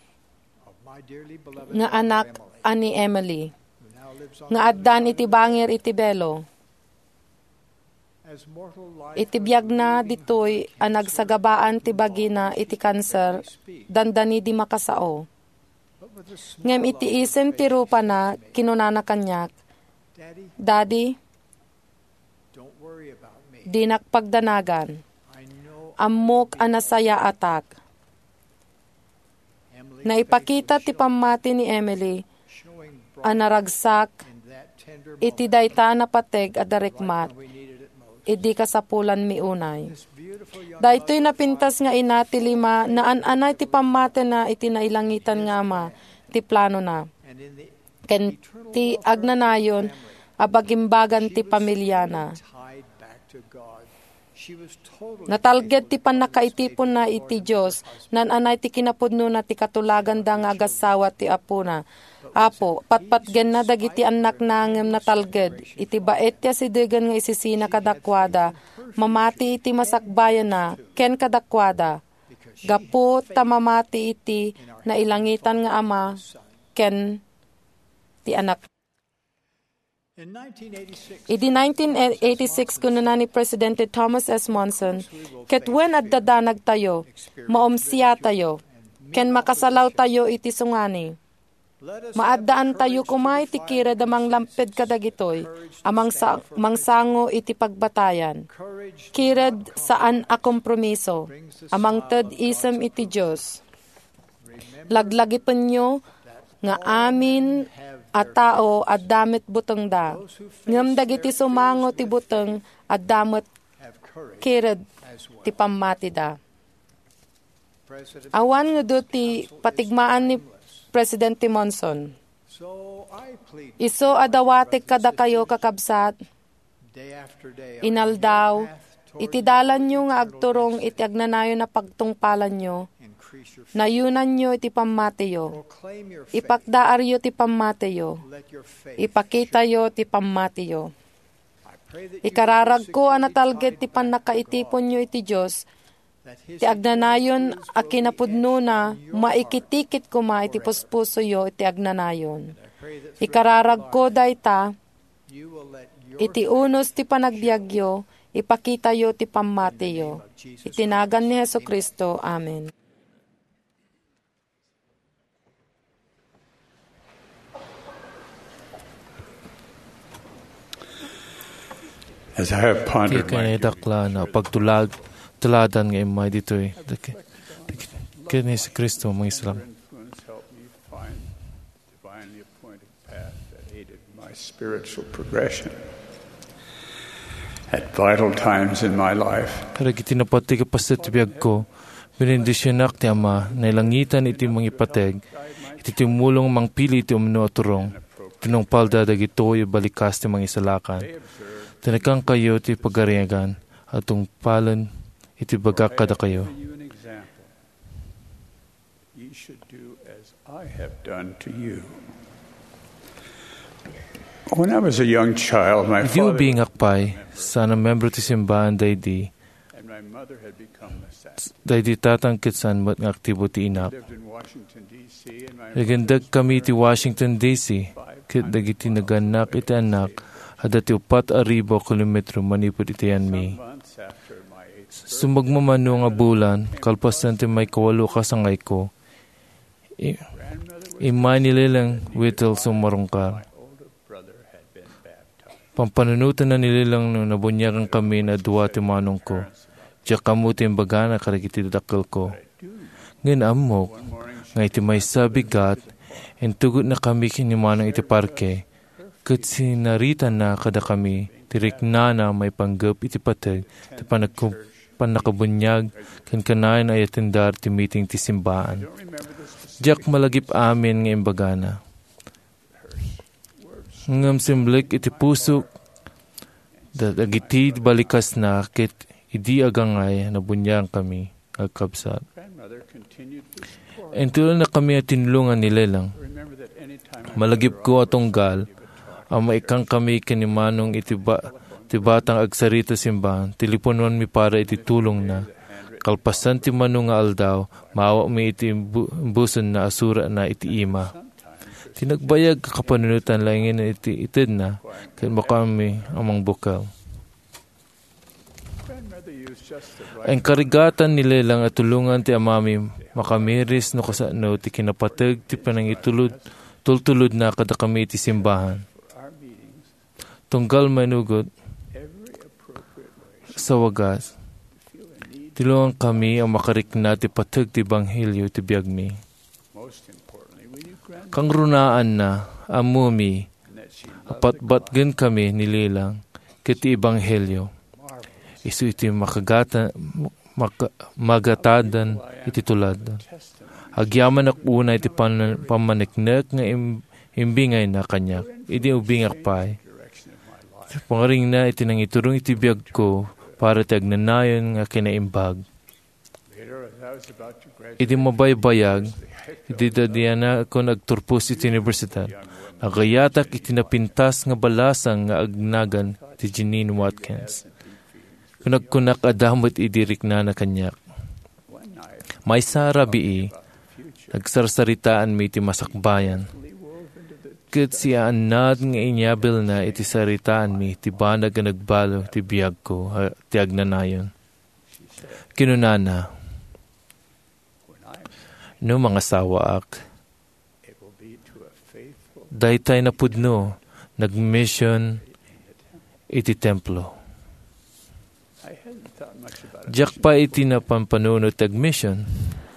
Speaker 9: nga anak ani Emily nga addan iti bangir iti belo. Iti biyag na ditoy ang nagsagabaan ti bagina iti cancer, dandani di makasao. Ngem iti isem ti rupa na kinunana kanyak, Daddy, di nakpagdanagan, amok anasaya atak. Naipakita ti pamati ni Emily, anaragsak, iti dayta na pateg at darikmat, idi kasapulan mi unay. Daytoy napintas nga ina ti lima na an-anay ti pamate na iti nailangitan nga ama ti plano na. Ken ti agnanayon abagimbagan ti pamilya na. Natalged ti panakaitipon na iti Diyos nan anay ti kinapudno na ti katulagan da nga agasawa ti apo na. Apo, patpatgen na dagiti anak nangem natalged, iti baet ti asidegan nga isisina kadakwada, mamati iti masakbayan na, ken kadakwada. Gapo ta mamati iti na ilangitan nga ama, ken ti anak. Idi nineteen eighty-six kununa ni Presidente Thomas S. Monson, ket wen at dadanag tayo, maomsiya tayo, ken makasalaw tayo iti sungani. Maaddaan tayo kumay ti kira damang lamped kadagitoy, amang sa, mangsango iti pagbatayan. Kired saan a kompromiso, amang ted isem iti Diyos. Laglagipin nyo, nga amin at tao at damit buteng da. Ngam dagiti sumango ti buteng at damit kired ti pamati da. Awan nga do ti patigmaan ni Presidente Monson. Iso adawatek kada kayo kakabsat, inaldaw, itidalan nyo nga agturong iti agnanayo na pagtungpalan nyo, nayunan nyo iti pamatiyo, ipakdaaryo ti pamatiyo, ipakitayo ti pamatiyo. Ikararag ko anatalged ti panakaitipon nyo iti Diyos, ti agnanayon a kinapudno na maikitikit ko ma iti puspuso yo iti agnanayon. Ikararag ko dayta, iti unos ti panagbiagyo, ipakita yo ti pamati yo. Itinagan ni Heso Kristo. Amen.
Speaker 10: As I have pondered my
Speaker 7: dakla na pagtulag tuladan nga imay ditoy. Kini si Kristo mga Islam.
Speaker 10: Spiritual progression at vital times in my life.
Speaker 7: Para gitinapati kapasat tibiyag ko, binindisyonak ti Ama, nailangitan iti mga ipateg, iti timulong mangpili iti umno aturong, tinungpal dadag ito yung balikas ti mga isalakan. Tinakang kayo ti pagariagan, at tungpalan iti bagak kada kayo.
Speaker 10: You should do as I have done to you. When I was a young child, my
Speaker 7: father being
Speaker 10: akpay,
Speaker 7: sana membro ti simbahan daydi,
Speaker 10: and my mother had become the sacristan.
Speaker 7: Daydi tatangkit san mat nga aktibo ti inak. Nagandag kami ti Washington, D C, kit dagiti naganak iti anak, hada ti upat aribo kilometro manipod iti anmi. Sumagmamano nga bulan, kalpasan ti may kawalo kasangay ko, I- imay nililang whittle sumarungkar. Pampanunutan na nililang nung nabunyagan kami na duwa ti manong ko. Diyak kamuti ang baga na karagiti dakal ko. Ngayon amok, nga iti may sabigat, en tugot na kami kinimanong iti parke, kat sinaritan na kada kami, tirik na na may panggap iti patag, ti panakabunyag, kan kanayan ay atendar ti meeting ti simbaan. Diyak malagip amin nga imbaga na. Ngam simblik iti pusok, dagiti balikas na kit idi agangay na bunyang kami agkabsat. Entulo na kami at tinulungan nilelang. Malagip ko atong gal, ang maikang kami kinimanong iti ba, ti batang agsarita simbahan, teleponon mi para iti tulong na. Kalpasan ti manong nga aldaw, maawa mi iti buson na asura na iti ima. Tinagbayag kapanunutan langin iti itid na, kaya makami amang bukal. Ang karigatan nila lang at tulungan ti amami makamiris no kasano ti kinapatag ti panang itulod tultulod na kada kami ti simbahan. Tunggal manugot sa wagas. Tulungan kami ang makarikna ti patag ti Banghilyo ti biyag mi. Kang runaan na amumi apatbatgan kami nililang kiti Ebanghelyo. Isu iti makagatan, maka, magatadan iti tuladan. Agyaman ak una iti pan, pamaniknek nga im, imbingay na kanyak. Iti ubingak pa'y. Pangaring na iti nang iturong iti biyag ko para ti agnanayon nga kinaimbag. Iti mabaybayag, iti dadiyan na ako nagturpos iti universidad. Nagayatak iti napintas nga balasang nga agnagan ti Janine Watkins. Kunagkunak adamot idirik na na kanyak. May sarabi nagsarsaritaan mi iti masakbayan. Kat siya anad nga inyabil na iti saritaan mi ti banag nga nagbalo ti biyag ko ti agnanayon. Kinunana, no mga sawaak, daytay na pudno, nag-mission iti templo. Diyak pa iti na pampanunod tag-mission.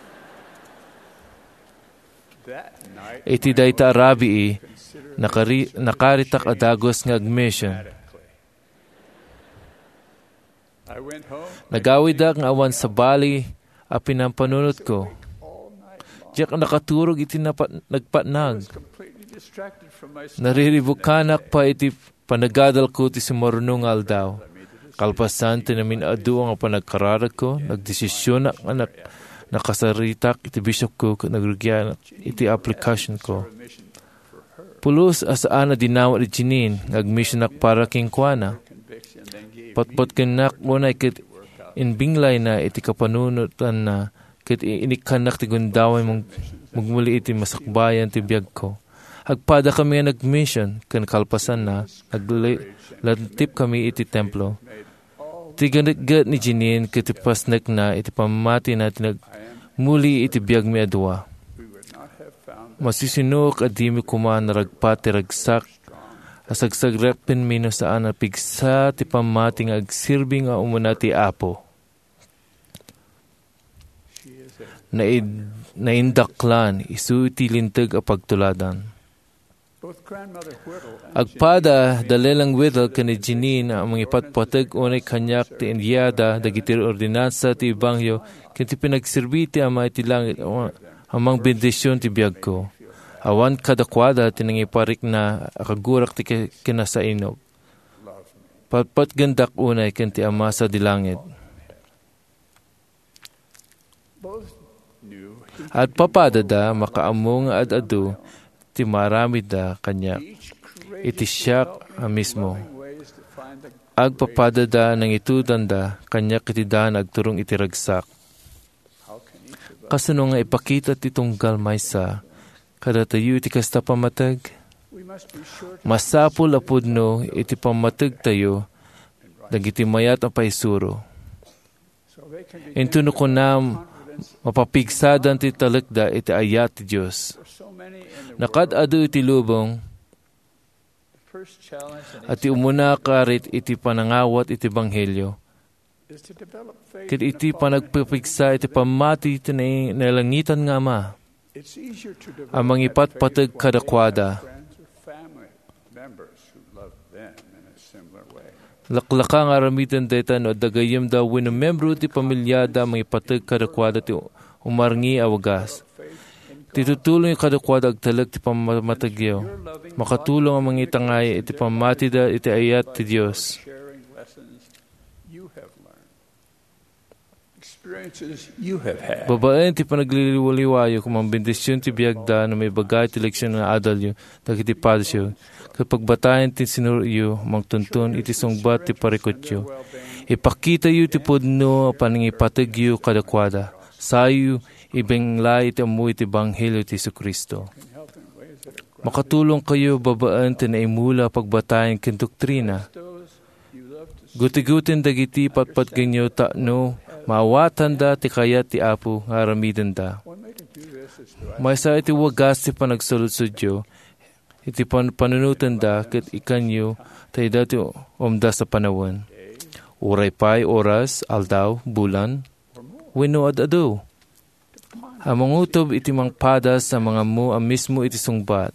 Speaker 7: Iti dayta arabi nakari, nakaritak adagos nga ag-mission. Nagawidak nga awan sa bali a pinampanunod ko. Diyak nakaturog iti nagpatnag. Nariribukanak pa iti panagadal ko ti sumarunong aldaw. Kalpasan tinamin adu ang panagkararag ko, nagdesisyon na anak nakasaritak iti bishop ko, nagrugyan iti application ko. Pulos asaan na dinawa iti Janine, nagmisyonak para kingkwana. Patpat kanak mo na ikit inbinglay na iti kapanunutan na kit inikanak ti gundaway mong mugmuli iti masakbayan ti biyag ko. Agpada kami nga nag-mission, kan kalpasan na, naglantip kami iti templo. Tiganaggat ni Janine kiti pasnek na iti pamati natin nagmuli iti biyag mi adwa. Masisinok at di mi kumaan naragpati ragsak asagsagrapin mi no saan na pigsa ti pamati nga agsirbing nga umuna ti Apo. Naid, naindaklan isu iti lintag a pagtuladan. Agpada dalilang Whittle kani Janine ang mga ipatpatag unay kanyak ti Indiada dagiti ordinansa ti Ebanghelyo kiti pinagsirbiti ama iti langit amang bendisyon ti biyag ko. Awan kadakwada tinangiparik na akagurak ti kinasainog. Patpat gandak unay kanti ama sa dilangit. At papadada makaamong ad-adu ti marami da kanya iti siyak mismo. Agpapadada ng itudanda kanya iti daan agturong iti ragsak. Kasano nga ipakita ti tunggal maysa kada tayo iti kasta pamatag. Masapul apudno iti pamatag tayo dagiti mayat ang paisuro. Intuno ko na mapapigsadan ti talagda iti ayat ti Diyos. Nakad-adu iti lubong at umuna karit iti panangawat iti Banghelyo. Kit iti panagpapigsa iti pamati iti nalangitan nga ma. Ang mangipat patag kadakwada. Laklaka nga ramitan dayta no dagayem daw wenno membro ti pamilyada mangipatag kadakwada ti umarngi awagas. Titutulong yung kadakwada agtalag ti pamamatagyo. Makatulong ang mga itangay iti pamatida iti ayat ti Diyos. Babaen ti panagliliwaliwayo kung ang bendisyon ti biyagda na may bagay ti leksyon na adalyo dagiti padisyo. Kapag batayan ti sinuryo, magtuntun iti sungbat ti parikotyo. Ipakita yu ti podno panangipatagyo kadakwada. Sayo ibinglay iti amu iti Banghelyo ti Jesu-Kristo. Makatulong kayo babaan ti naimula pagbatayan ken doktrina. Guti-gutin dagiti patpat ganyo takno, maawatan da ti kayat ti Apo nga aramidan da. Maysa iti wagas ti panagsulod-sudyo, iti pan panunutan da ket ikanyo tayo dati umda sa panawan. Uray pa'y oras, aldaw, bulan, wenno ad-ado. Amang utob iti mangpadas sa mga mo ang mismo iti sungbat.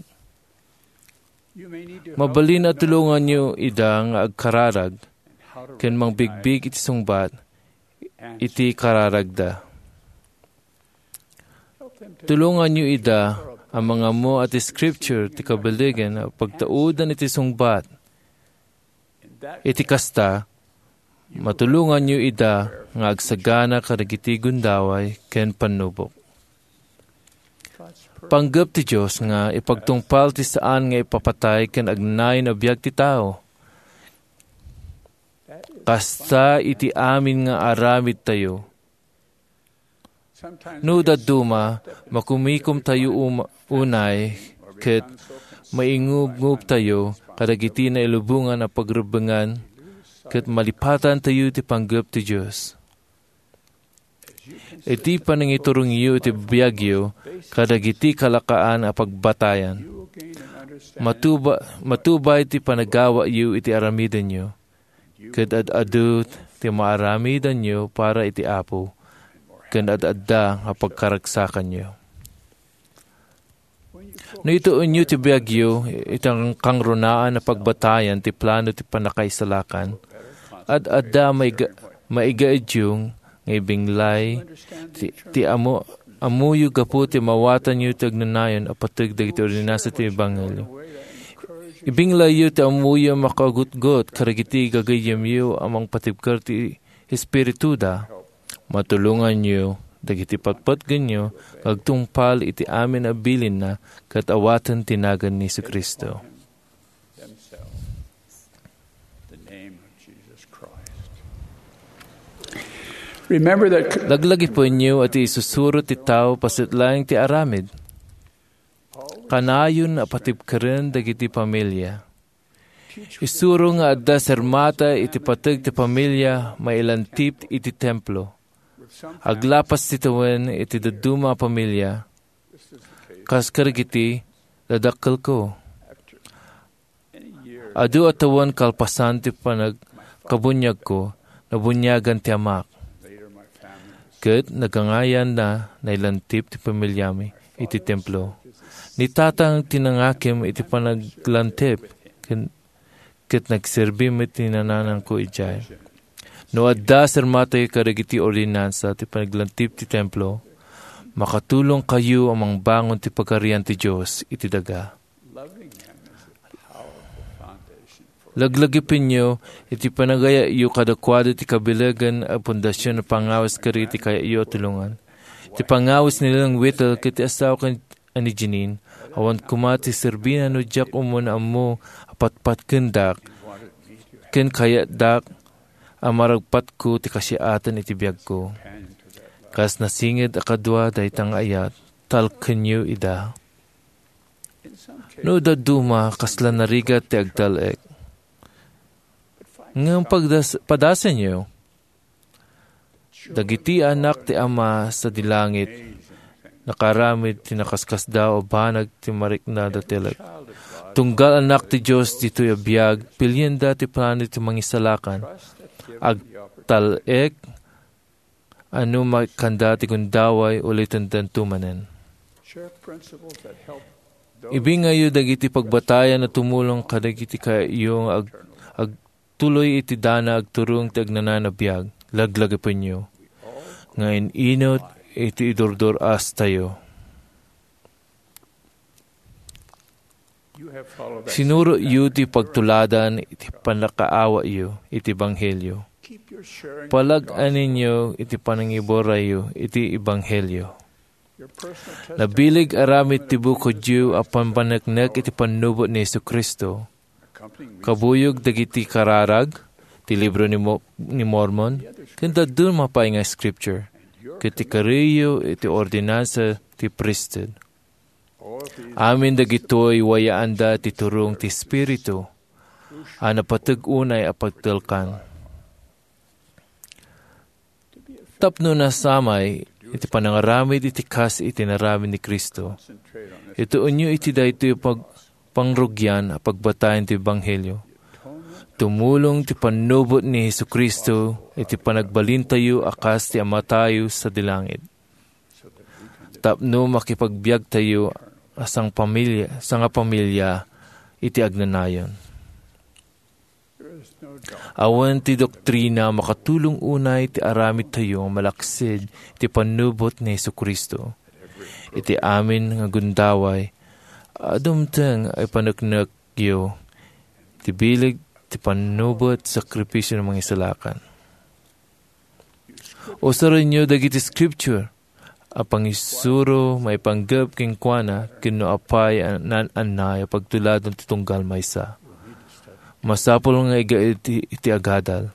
Speaker 7: Mabalin at tulungan nyo ida nga agkararag, ken mangbigbig iti sungbat, iti kararagda. Tulungan nyo ida ang mga mo at scripture ti kabaligan na pagtaudan iti sungbat. Iti kasta, matulungan nyo ida nga agsagana kadagiti gundaway ken panubok. Panggap ti Diyos nga ipagtungpal ti saan nga ipapatay ken agnayon a biag ti tao. Kasta iti amin nga aramid tayo. No daduma, makumikom tayo um, unay, ket maingub-ngub tayo, kadagiti na ilubungan a pagrubangan, ket malipatan tayo ti panggap ti Diyos. Iti panangiturong iyo iti biyagyo, kadagiti kalakaan a pagbatayan. Matuba, matubay ti panagawa iyo iti aramidan nyo, ket ad-adu ti maaramidan nyo para iti Apo, ken ad-adda nga pagkaragsakan nyo. No ituon nyo ti biyagyo, itang kangrunaan na pagbatayan ti plano ti panakaisalakan, ad-adda maiga, maigaid yung ngibinglay, ti, ti amo, amuyo gapu ti mawatan yu ti agnanayon apatag dagiti ordinasa ti Ebanghelyo. Ibinglay yu ti amuyo makagutgot, karagiti gagayam yu amang patibkar ti Espiritu da. Matulungan yu, dagiti patpat ganyo, agtungpal iti amin abilin na katawatan tinagan ni Kristo.
Speaker 8: Remember that
Speaker 7: laglagi po inyo at isusuro ti tao pasitlaing ti aramid. Kanayon na patibkaren dagiti pamilya. Isuro nga adda sermata iti patag ti pamilya mailantip iti templo. Aglapas ti tawen iti daduma pamilya. Kaskarigiti dadakkel ko. Adu atawan kalpasan ti panag kabunyag ko nabunyagan ti amak. Ket nagangayan na nailantip ti pamilyami iti templo. Ni tatang tinangakim iti panaglantip ket, ket nagserbim iti nananang ko ijay. No adda sermatay karagiti ordinansa ti panaglantip ti templo, makatulong kayo amang bangon ti pagkarian ti Diyos iti daga. Laglagipin nyo, iti panagaya iyo kadakwado ti kabilagan a pundasyon na pangawas kariti kaya iyo tulungan. Iti pangawas nilang wital kiti asaw kan ani Janine, awan kumati serbina no jak umon amo apatpat kendak, ken kaya dak amaragpat ko ti kasyatan iti biyag ko. Kas nasingid akadwa daytang ayat, talken nyo ida. No daduma kasla narigat ti agtalek. Ngam pagpadasan nyo, dagiti anak ti ama sa dilangit, nakaramid ti nakaskas daw o banag ti marikna datilag. Tunggal anak ti Diyos dito'y abiyag, pilyen dati plano ti mangisalakan. Agtalek, ano makanda ti kundaway ulitan tantumanen. Ibingayo dagiti pagbatayan na tumulong kadagiti kayong ag, ag tuloy iti dana agturong ti agnananabiyag, laglagapin nyo. Ngayon inot, iti idordor as tayo. Sinuro yu ti pagtuladan, iti panakaawa yu, iti Ebanghelyo. Palag-anin nyo, iti panangibora yu, iti Ebanghelyo. Nabilig aramid ti bukod yu, apan panagnak iti panubot ni Kristo. Kabuyog dagiti kararag, ti libro ni, Mo, ni Mormon, kanda dun mapay nga scripture, kiti kariyo iti ordinansa ti priesthood. Amin dagitoy wayaanda ti turong ti Espiritu, ana patag unay apagtalkan. Tapno na samay, iti panangaramid iti kas iti naramid ni Kristo. Ito unyo iti dayto pag pangrugyan a pagbatayan ti Ebanghelyo. Tumulong ti panubot ni Hesu Kristo iti panagbalin tayo akas ti Ama tayo sa dilangit. Tapno makipagbiag tayo asang pamilya, sa nga pamilya iti agnanayon. Awan ti doktrina makatulong unay ti aramid tayo malaksid ti panubot ni Hesu Kristo. Iti amin nga gundaway, adumteng ay panagnak yo, ti bilig ti panubot sakripisyo ng mga isalakan. O sa rinyo dagiti scripture, apang isuro may panggap king kwana kino apay nan anay pagtulad ng titunggal maysa. Masapol nga iga iti, iti agadal.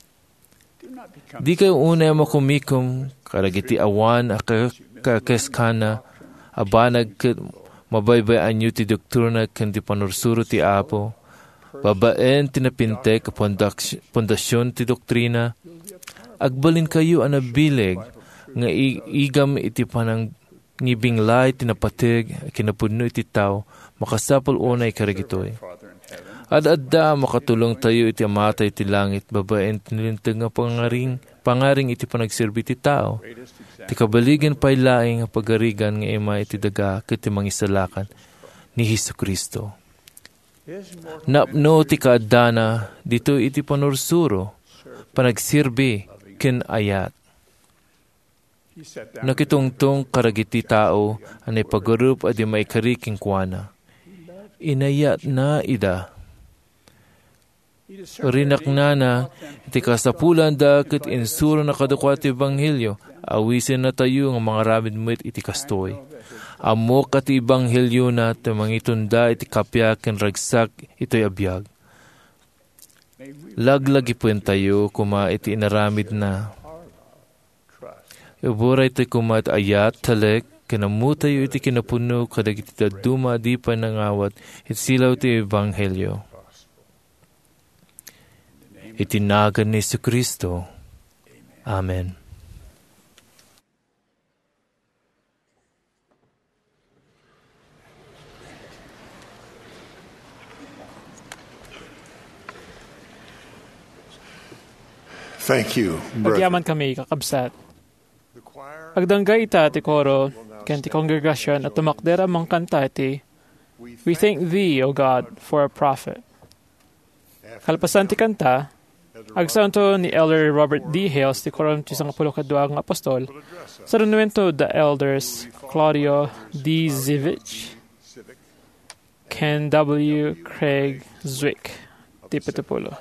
Speaker 7: Di kayo unay makumikom karagiti awan a kakeskana abanag mabaybayan nyo ti doktrina kan ti panursuro ti Apo. Babaen tinapinte ka pondasyon ti doktrina. Agbalin kayo anabileg nga igam iti panang ngibinglay tinapatig kinapudno iti tao makasapol unay karagitoy. Ad-adda makatulong tayo iti amatay iti langit babaen tinilintag nga pangaring pangaring iti panagserbi ti tao. Ti kabaligan pay laing nga pagarigan nga ima iti daga ket ti mangisalakan ni Hesu Kristo. Napno ti kaadana dito iti panursuro panagsirbi ken ayat. Nakitungtong karagiti tao anay pagarup adi maikariking kuana. Inayat na ida. Rinak na na, iti kasapulan da ket insuro na kadukwa ti Ebanghelyo, awisin na tayo ng mga ramid met iti kastoy. Amo kati Ebanghelyo na ti mangitunda iti kapya ken ragsak ito'y abiyag. Laglagi po tayo kuma iti inaramid na. Iburay tayo kuma iti ayat talek, kinamu tayo iti kinapuno kadag iti daduma di pa nangawat iti silaw ti Ebanghelyo. Itinagan ni Hesu Kristo. Amen.
Speaker 1: Thank you, brother.
Speaker 3: Agyaman kami, kakabsat. Agdangga ita ti koro, ken ti kongregasyon at tumakdera mang kanta iti, We thank Thee, O God, for a prophet. Kalpasan ti kanta, agsanto ni Elder Robert D. Hales, ti koron ti sangapulo kadua nga apostol, sa renuento the elders Claudio D. Zivich, Ken W. Craig Zwick, ti Petupulo.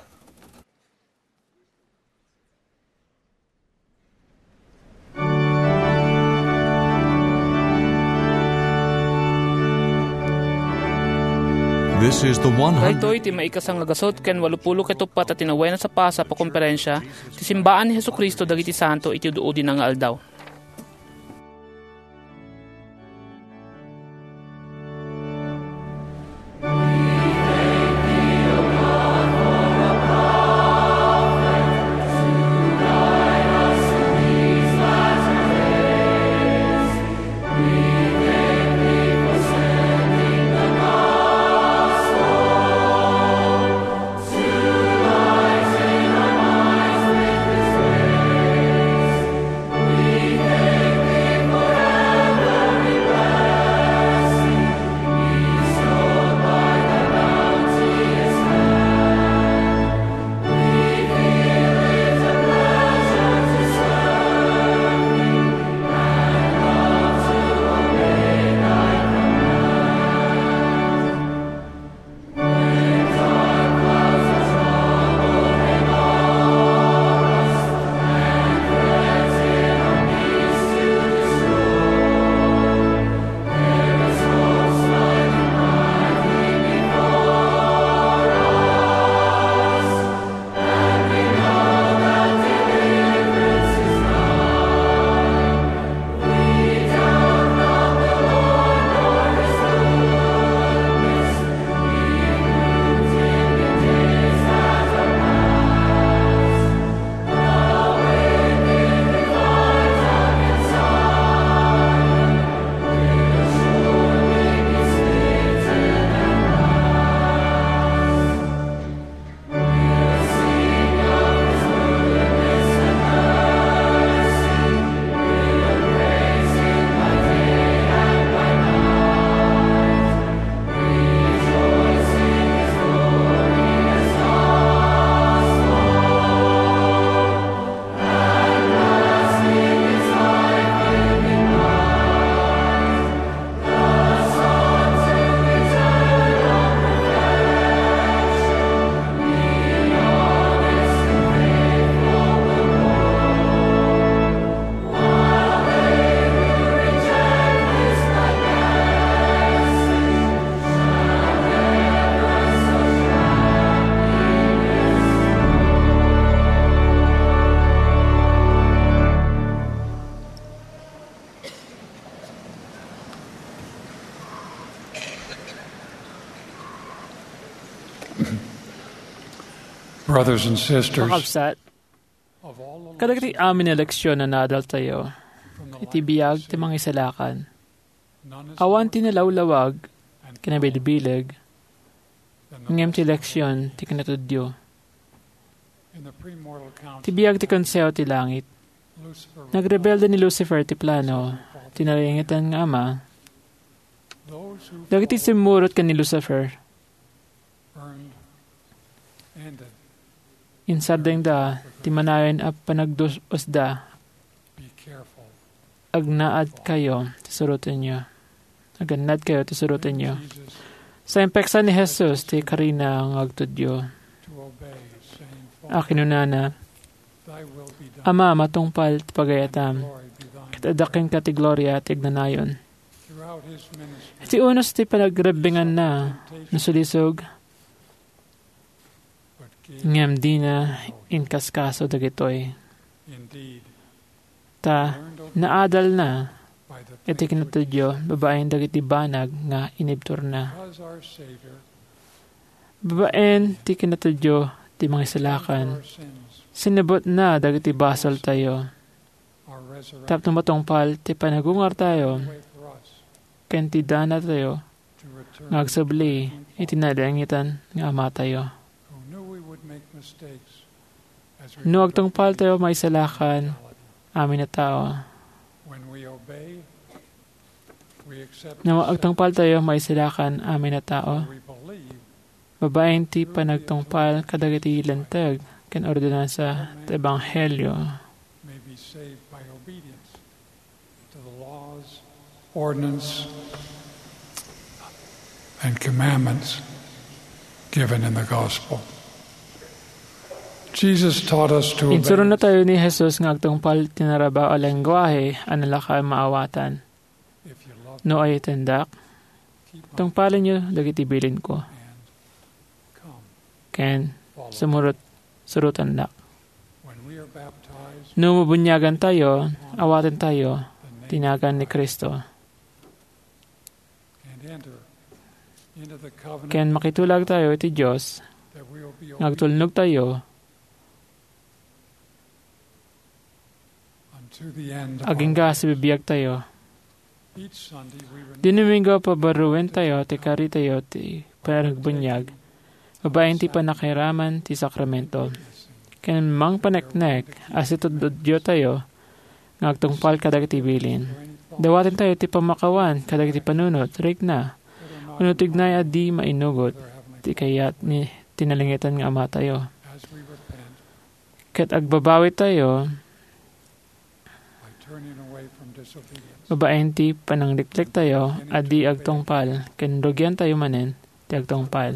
Speaker 11: This is the one hundred...
Speaker 2: Dahito iti maikasang nagasot ken walupulo ketupat at tinaway na sa pasa pa komperensya ti simbaan ni Hesu Kristo dagiti santo iti duodi na nga aldaw.
Speaker 12: We
Speaker 4: Brothers and sisters,
Speaker 3: Makabsat, kadagiti amin na leksyon na nadal tayo, iti biyag ti mga isalakan. Awan tinalawlawag, kinabilibilig, ngem ti leksyon ti kinatudyo. Ti biyag ti konseho ti langit, nagrebelde ni Lucifer ti plano, tinalingitan nga ama, dagiti simurot ka ni Lucifer, insardeng da, ti manayon a panagdus da, agnaad kayo, tisurutin nyo. Aganad kayo, tisurutin nyo. Sa impeksa ni Jesus, ti karina ang agtudyo. Akinunana, Ama, matungpal, ti pagayatam, kitadakin ka ti gloria, ti ignanayon. Iti unos ti panagrebingan na, nasulisog, ngem di na inkaskaso dagitoy. Ta, naadal na, iti kinatudyo, babaeng dagiti banag nga inibtur na. Babaeng ti kinatudyo, ti mga isalakan, sinabot na dagiti basol tayo. Tapno matungpal, ti panagungar tayo, ken ti dana tayo, ngagsabli, iti nadangitan nga ama tayo. No agtungpal tayo may isalakan, amin na tao. Na agtungpal tayo may isalakan, amin na tao. Babaeng ti panagtungpal kadagiti lantag, ken ordinansa ti ebanghelyo.
Speaker 4: Ordinance and commandments given in the gospel. Jesus taught us to obey.
Speaker 3: Insuro na tayo ni Jesus ng agtungpal tinaraba o lengguwahe analaka maawatan. No ay tendak, tungpalin nyo dagiti bilin ko. Ken sumurot surutan dak. No mabunyagan tayo, awatin tayo, tinagan ni Kristo. Ken makitulag tayo iti Diyos, ngagtulnog tayo, agingga sa bibiyag tayo. Dinumingo pabaruin tayo, ti kari tayo, ti panagbunyag, babaeng ti panakiraman, ti sakramento. Ken mang paneknek, as itududyo tayo, ngagtungpal kadagiti bilin. Dawatin tayo ti pamakawan, kadagiti panunot, rig na. Unutig na adi mainugot, ti kayat ni tinalingitan nga ama tayo. Ket agbabawi tayo, babaeng ti panangliklik tayo, adi agtungpal, ken rugyan tayo manen, ti agtungpal.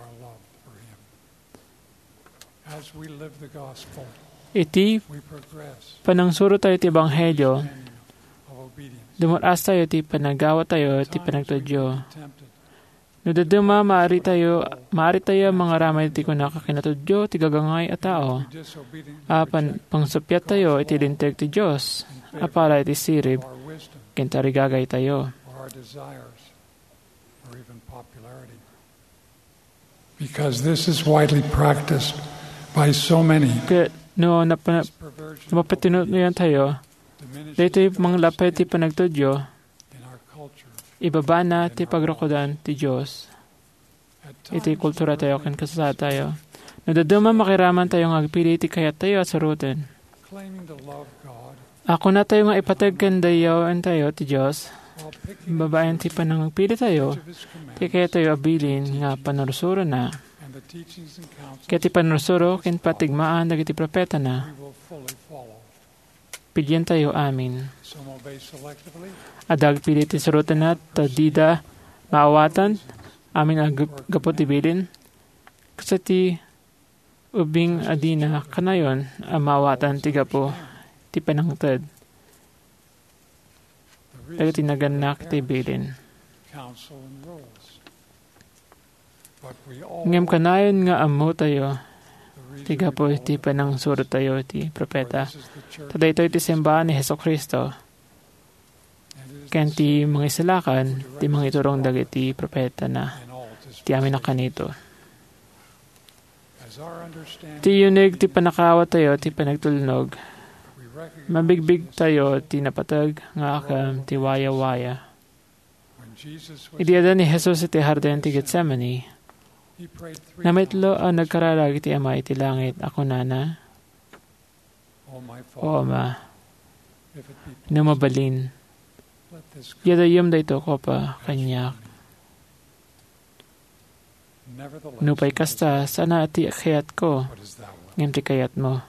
Speaker 3: Iti panangsuro tayo ti ebanghelyo, dumuras tayo ti panagawa tayo, ti panagtudyo. Nudaduma, maari tayo, maari tayo mga ramay ti kunakakinatudyo, ti gagangay a tao. Apan, pangsupyat tayo, iti linteg ti Diyos. Apala iti sirib, kintarigagay tayo.
Speaker 4: Because this is widely practiced by so many.
Speaker 3: Kaya, no, napapatinot na yan tayo, dito yung mga lapay ti panagtudyo, ibaba na ti pagrokodan ti Diyos. Iti kultura tayo, ken kasasad tayo. Nadaduma makiraman tayo nga agpili ti kayat tayo at sarutin. Ako na tayo nga ipatag kandayaw en tayo ti Diyos. Babaen ti panangpili tayo, ti kayat tayo abilin nga panarusuro na. Kaya ti panarusuro, ken patigmaan dagiti propeta na. Pidyan tayo, amin. Adag pili ti sarutan na, tadida, maawatan, amin ang gapot ibilin. Kasi ti ubing adina kanayon, ang maawatan ti gapo, ti panangtad. Daga tinaganak ti ibilin. Ngem kanayon nga amo tayo, ti gapo ti panang surot tayo, ti propeta. Taday ito iti simbahan ni Heso Kristo. Ken ti mga isalakan, ti mga iturong dagiti propeta na, ti amin na kanito. Ti yunig ti panakawa tayo, ti panagtulnog. Mabigbig tayo, ti napatag, nga akam, ti waya-waya. Idiada ni Jesus iti harden ti Gethsemane. Namitlo ang nagkaralag iti amay ti langit, ako nana. O Ama, numabalin. Yadayom da ito ko pa kanyak. Nupay kasta, sana ati kayat ko, ngem ti kayat mo.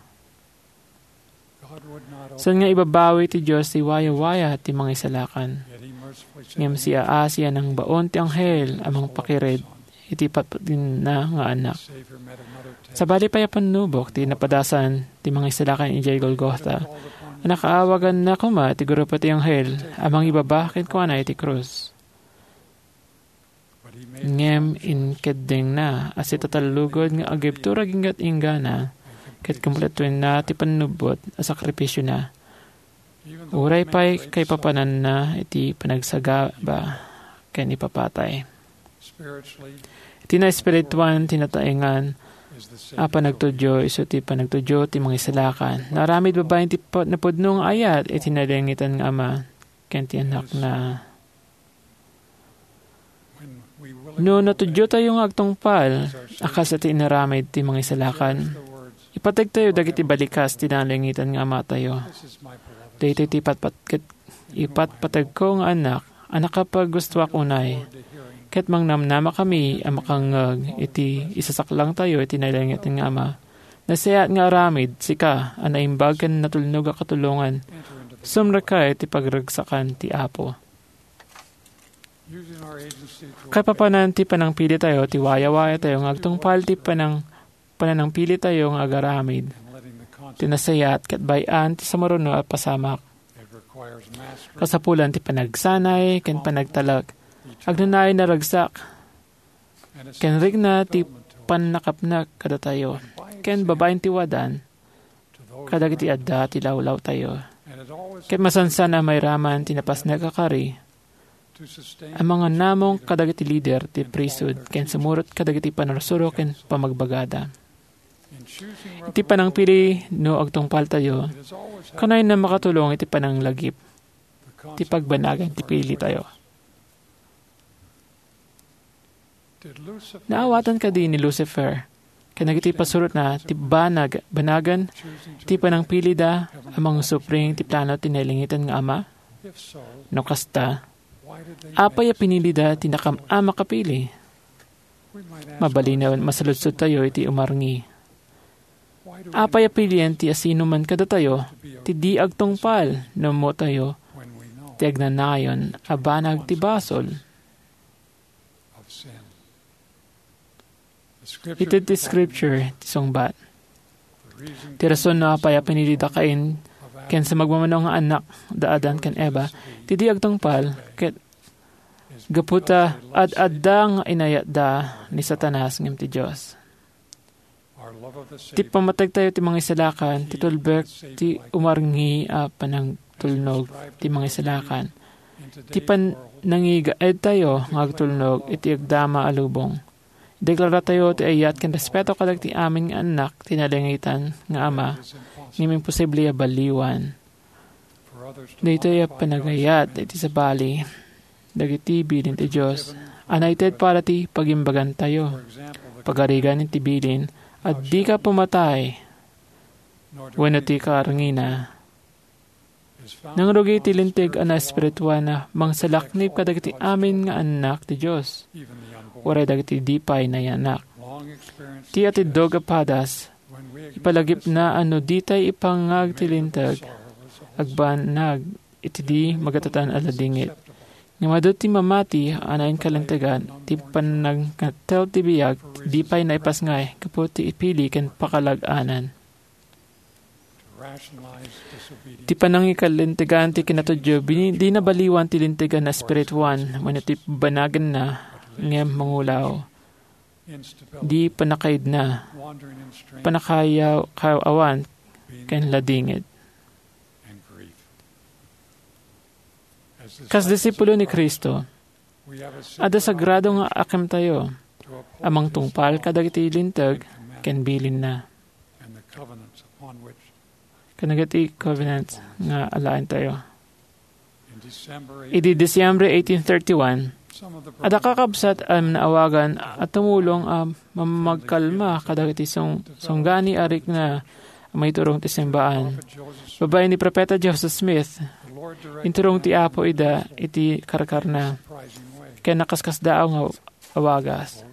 Speaker 3: San nga ibabawi ti Diyos ti waya-waya ti mga isalakan. Ngem si aasya ng baon ti anghel amang pakired, iti patpudin na nga anak. Sa bali pa yapanubok, ti napadasan ti mga isalakan ijay Golgotha. Nakaawagan na kuma, ti guro pa ti anghel, amang ibabakin ko na iti krus. Ngem inkedeng na, as itatalugod nga agibtura gingat ingana, ket kumplatuin na ti panubot, a sakripisyo na. Uray pa'y kay papanan na iti panagsagaba, ken ipapatay. Iti na espirituan, tinataingan, a panagtudyo, iso ti panagtudyo, ti mga isalakan. Naramid babaeng ti napudnong ayat, iti nalengitan nga ama, ken ti anak na. No natudyo tayo nga agtungpal, akas iti inaramid ti mga isalakan. Ipatag tayo dagiti balikas, ti nalengitan nga ama tayo. Dito ti patpat, ipatpatag ko nga anak, anak kapag gusto akunay. Ket mang namnama kami, amakangag, iti isasaklang tayo, iti nalengitan nga ama. Nasayat nga aramid, sika, anaimbag kan natulnog a katulungan. Sumra ka, iti pagragsakan ti apo. Kapapanan ti panang pili tayo, ti waya-waya tayo, ng agtungpal ti panang pananang pili tayo ng agaramid. Tinasayat, kat bayan, ti samaruno at pasamak. Kasapulan ti panagsanay, ken panagtalag. Agnanay na ragsak. Ken rigna ti panakapnak kada tayo. Ken babayin ti wadan, kadag ti adda ti lawlaw tayo. Ken masansan na may raman, tinapas na kakari. Ang mga namong kadagiti leader ti priesthood, ken sumurot kadagiti panarsuro ken pamagbagada. Iti panang pili no agtungpal tayo, kanay na makatulong iti panang lagip, ti pagbanagan ti pili tayo. Naawatan ka din ni Lucifer, kanagiti pasurot na ti banag, banagan, ti panang pili da, amang supring ti plano tinalingitan nga ama? No kasta, apay a pinili da tinakam ama kapili. Mabalinaw masaludsod tayo iti umarngi. Apay a pilian ti asino man kada tayo, ti di agtungpal, no mo tayo, ti agnanayon, abanag ti basol. Ito ti scripture, ti songbat. Ti rason na apay a pinili da kain, ken sa magmamanong nga anak, da Adan ken Eva, ti di agtungpal, ket gaputa ad-adda nga inayat da ni Satanas ngem ti Dios. Ti pamatag tayo ti mga isalakan, ti tulbek, ti umarngi a panang tulnog, ti mga isalakan. Ti pan nangigaed tayo, ngagtulnog, iti agdama alubong. Deklara tayo ti ayat, ken respeto kadag ti amin nga anak, tinalengitan nga ama, ngiming posible a baliwan. Dito ay panagayat, iti sa bali, dagiti bilin ti Diyos, anaited para ti pagimbagan tayo, pagarigan ti bilin, at di ka pumatay, wano ti karangina. Nang rugi ti lintig ana espirituan na mangsalaknip kadagiti amin nga anak ti Diyos, waray dagiti dipay na yanak. Ti ati dog apadas, ipalagip na ano ditay ipangag ti lintag, agbanag iti di magatatan aladingit. Nga madot ti mamati, anayin kalintagan, ti panagkatel ti biyag, di pa'y naipasngay, kapot ti ipili ken pakalag-anan. Ti panangikalintagan ti kinatudyo, di nabaliwan ti lintigan na spirituan, wano ti banagan na, ngem mangulaw. Di panakaid na, panakayaw kawawan, ken ladingid. Kas disipulo ni Kristo, ada sagrado nga akem tayo, amang tungpal kadagiti lintag, ken bilin na.
Speaker 4: and the covenants upon which
Speaker 3: Kanagati covenant nga alain tayo.
Speaker 4: in December
Speaker 3: Idi Disyembre eighteen thirty-one,
Speaker 4: some of the
Speaker 3: ada kakabsat am naawagan at tumulong am mamagkalma kadagiti song songgani arik na may turong ti simbaan. Babae ni Propeta Joseph Smith, inturong ti Apo ida iti karkar na. Kaya nakaskas daaw nga awagas.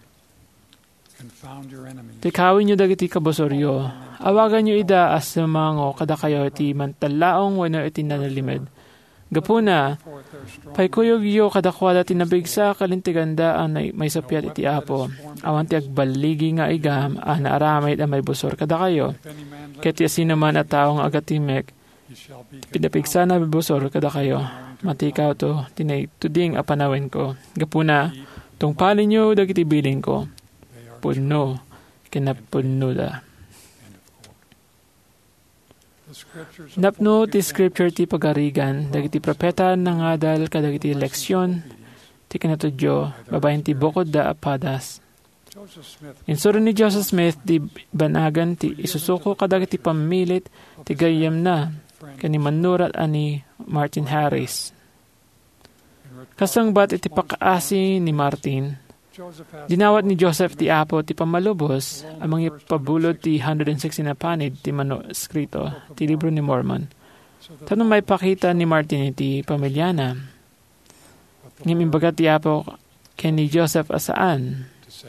Speaker 3: Tikawin nyo dagiti kabosoryo. Awagan nyo ida as sumango kada kayo iti mantalaong wano iti nanalimid. Gapuna, paikuyog yo kadakwada tinabigsa kalintiganda ang may sapyat iti Apo. Awan ti agbaligi nga igam, ah naaramay at may busor kada kayo. Kaya ti naman at taong agatimek, pinapigsa na busor kada kayo. Matikaw to, tinay tuding apanawin ko. Gapuna, tungpalin nyo dagiti biling ko. Puno, kinapuno da. Napno ti scripture ti pagarigan, dagiti propeta nangadal kadagiti leksyon, ti kinatudyo, babayin ti bukod da apadas. Insuro ni Joseph Smith, di banagan ti isusuko kadagiti pamilit, ti gayam na, kani manurat ani Martin Harris. Kasang bat iti pakaasi ni Martin, dinawat ni Joseph ti Apo ti pamalubos, amang ipabulod ti one hundred sixty na panid ti manuskrito, ti libro ni Mormon. Tanong may pakita ni Martin iti pamilyana. Ngimimbaga ti Apo ken ni Joseph asaan.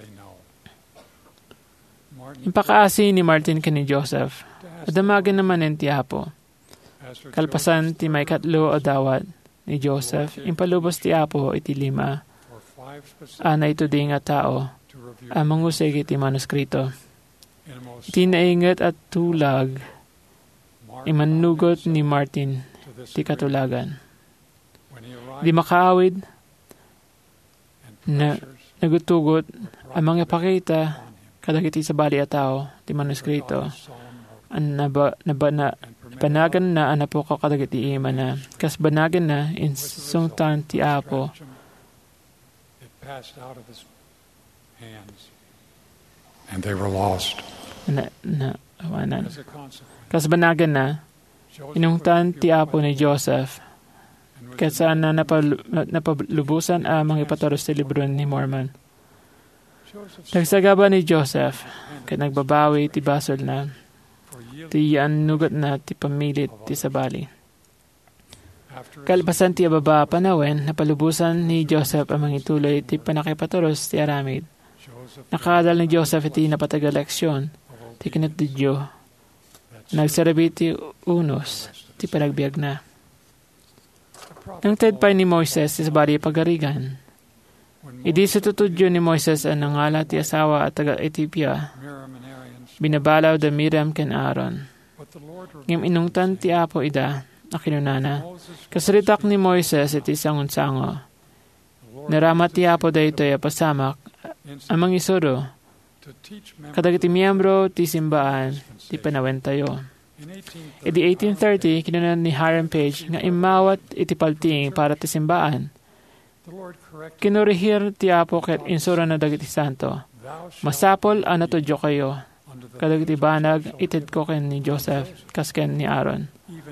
Speaker 3: Impakaasi ni Martin ken ni Joseph. Adamagan naman en ti Apo. Kalpasan ti may katlo o dawat ni Joseph, impalubos ti Apo iti lima. Ana ito di nga tao, amang usay iti manuskrito. Iti naingat at tulag, imanugot ni Martin, ti katulagan. Di makaawid, na nagutugot, amang ipakita, kadagiti sa bali at tao, ti manuskrito, an naba, naba na, banagan na anapo ka kadagiti ima na, kas banagan na, insungtan ti Apo,
Speaker 4: passed out of his hands, and they were lost.
Speaker 3: Na, na, awanan. Kas banagan na, inungtan ti Apo ni Joseph, kaya na napal, napalubusan ang mga ipataros sa libro ni Mormon. Nagsagaba ni Joseph, kaya nagbabawi ti basol na, ti anugot na ti pamilit ti sabali. Kalpasan ti ababa panawen, napalubusan ni Joseph ang mga ituloy ti panakipaturos ti aramid. Nakadal ni Joseph iti napatagaleksyon, ti kinatidyo. Nagsarabi ti unos, ti panagbiag na. Nang tedpay ni Moises ti sabali pagarigan, idi sa tutudyo ni Moises ang nangala ti asawa at taga-Ethiopia, binabalaw da Miriam ken Aaron. Ngim inungtan ti Apo ida, akinunana, kasaritak ni Moises iti sangon-sango. Naramat ti Apo da ito pasamak, amang isuro, kadagiti miyembro ti simbaan, ti panawen tayo. Iti eighteen thirty, kinunan ni Hiram Page nga imawat iti palting para ti simbaan. Kinurihir ti Apo ket insuro na dagiti santo. Masapol ang natudyo kayo, kadagiti banag ited ko ken ni Joseph, kas ken ni Aaron.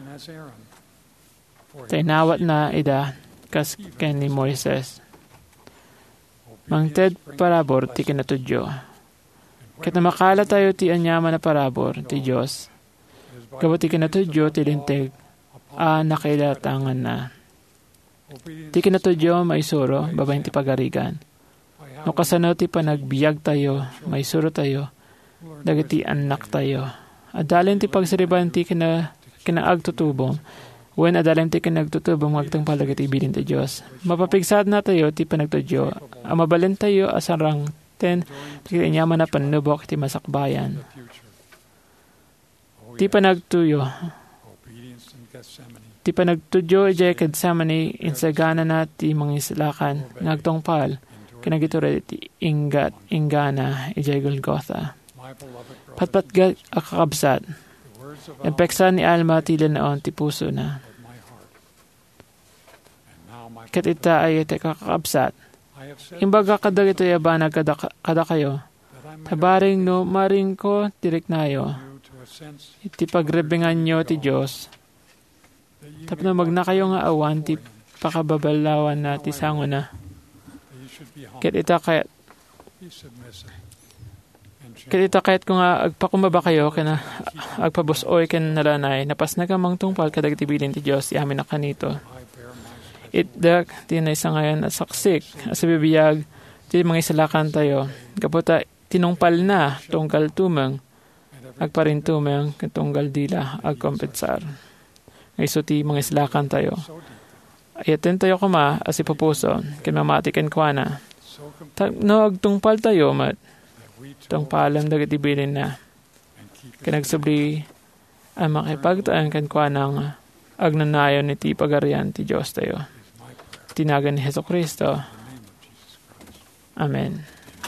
Speaker 3: Tainawat na ida, kas ken ni Moises. Mangted parabor ti kinatudyo. Ket namakala tayo ti anyaman na parabor ti Diyos. Gawat ti kinatudyo ti linteg, a nakailatangan na. Ti kinatudyo maisuro, babayin ti pagarigan. No kasano ti panagbiag tayo, maisuro tayo, dagiti anak tayo. Adalin ti pagsariban ti kina, kinaagtutubong, when adalin ti kinagtutubong magtang palagiti bilin ti Diyos. Mapapigsad na tayo ti panagtudyo, ang mabalin tayo asarang ten, ti kinyaman na panubok ti masakbayan. Ti panagtuyo, ti panagtudyo ijay Gethsemane insagana na ti mangislakan, ngagtongpal, kinagitura ti ingat, ingana, ijay Golgotha. Patpat akakabsat, empeksan ni Alma ti lanaon ti puso na. Kat ita ay iti kakakabsat, imbaga kadag ito yabanag kada, kada kayo, Tabaring no maring ko diriknayo. Iti pagrebingan nyo ti Diyos. Tapno magna kayo nga awan ti pakababalawan na ti sango na. Ket ita kayat Ket ita kayat ko nga agpakumaba kayo kena agpabusoy ken nalanay napas nagamang tungpal kadag tibilin ti Diyos yamin na kanito. Itdak tinay sa ngayon at saksik as bibiyag ti mga isalakan tayo. Kaputa tinungpal na tunggal tumeng agparin tumeng tunggal dila agkompensar. Ngayso ti mga isalakan tayo. Ayaten tayo kuma as ipupuso ken mamatiken kwa na. No agtungpal tayo mat tungpalan dagiti bilin na. Kinagsubli ang makipagtaan kan kwa ng agnanayon ni ti pagarian ti Diyos tayo. Tinagan ni Heso Kristo. Amen.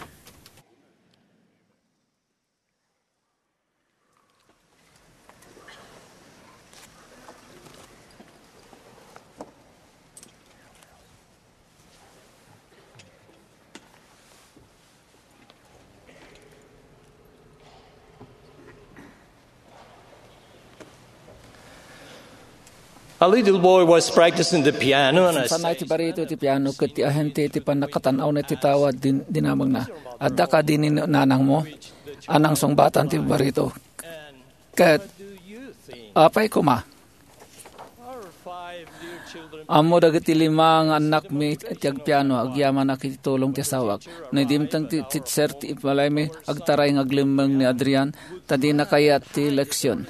Speaker 11: A little boy was practicing the piano and I
Speaker 5: sanay ti barito ti piano ket ti ahente ti panakatanaw na ti tawad din dinamag na. Adda ka din nanang mo anang songbatan ti barito. Ket apay kuma. Amo dagiti lima nga anak mi ti agpiano agyaman na kiti tulong ti sawak. Nadimtang ti teacher ti ipalay mi agtaray nga aglimeng ni Adrian tadi na kayat ti leksyon.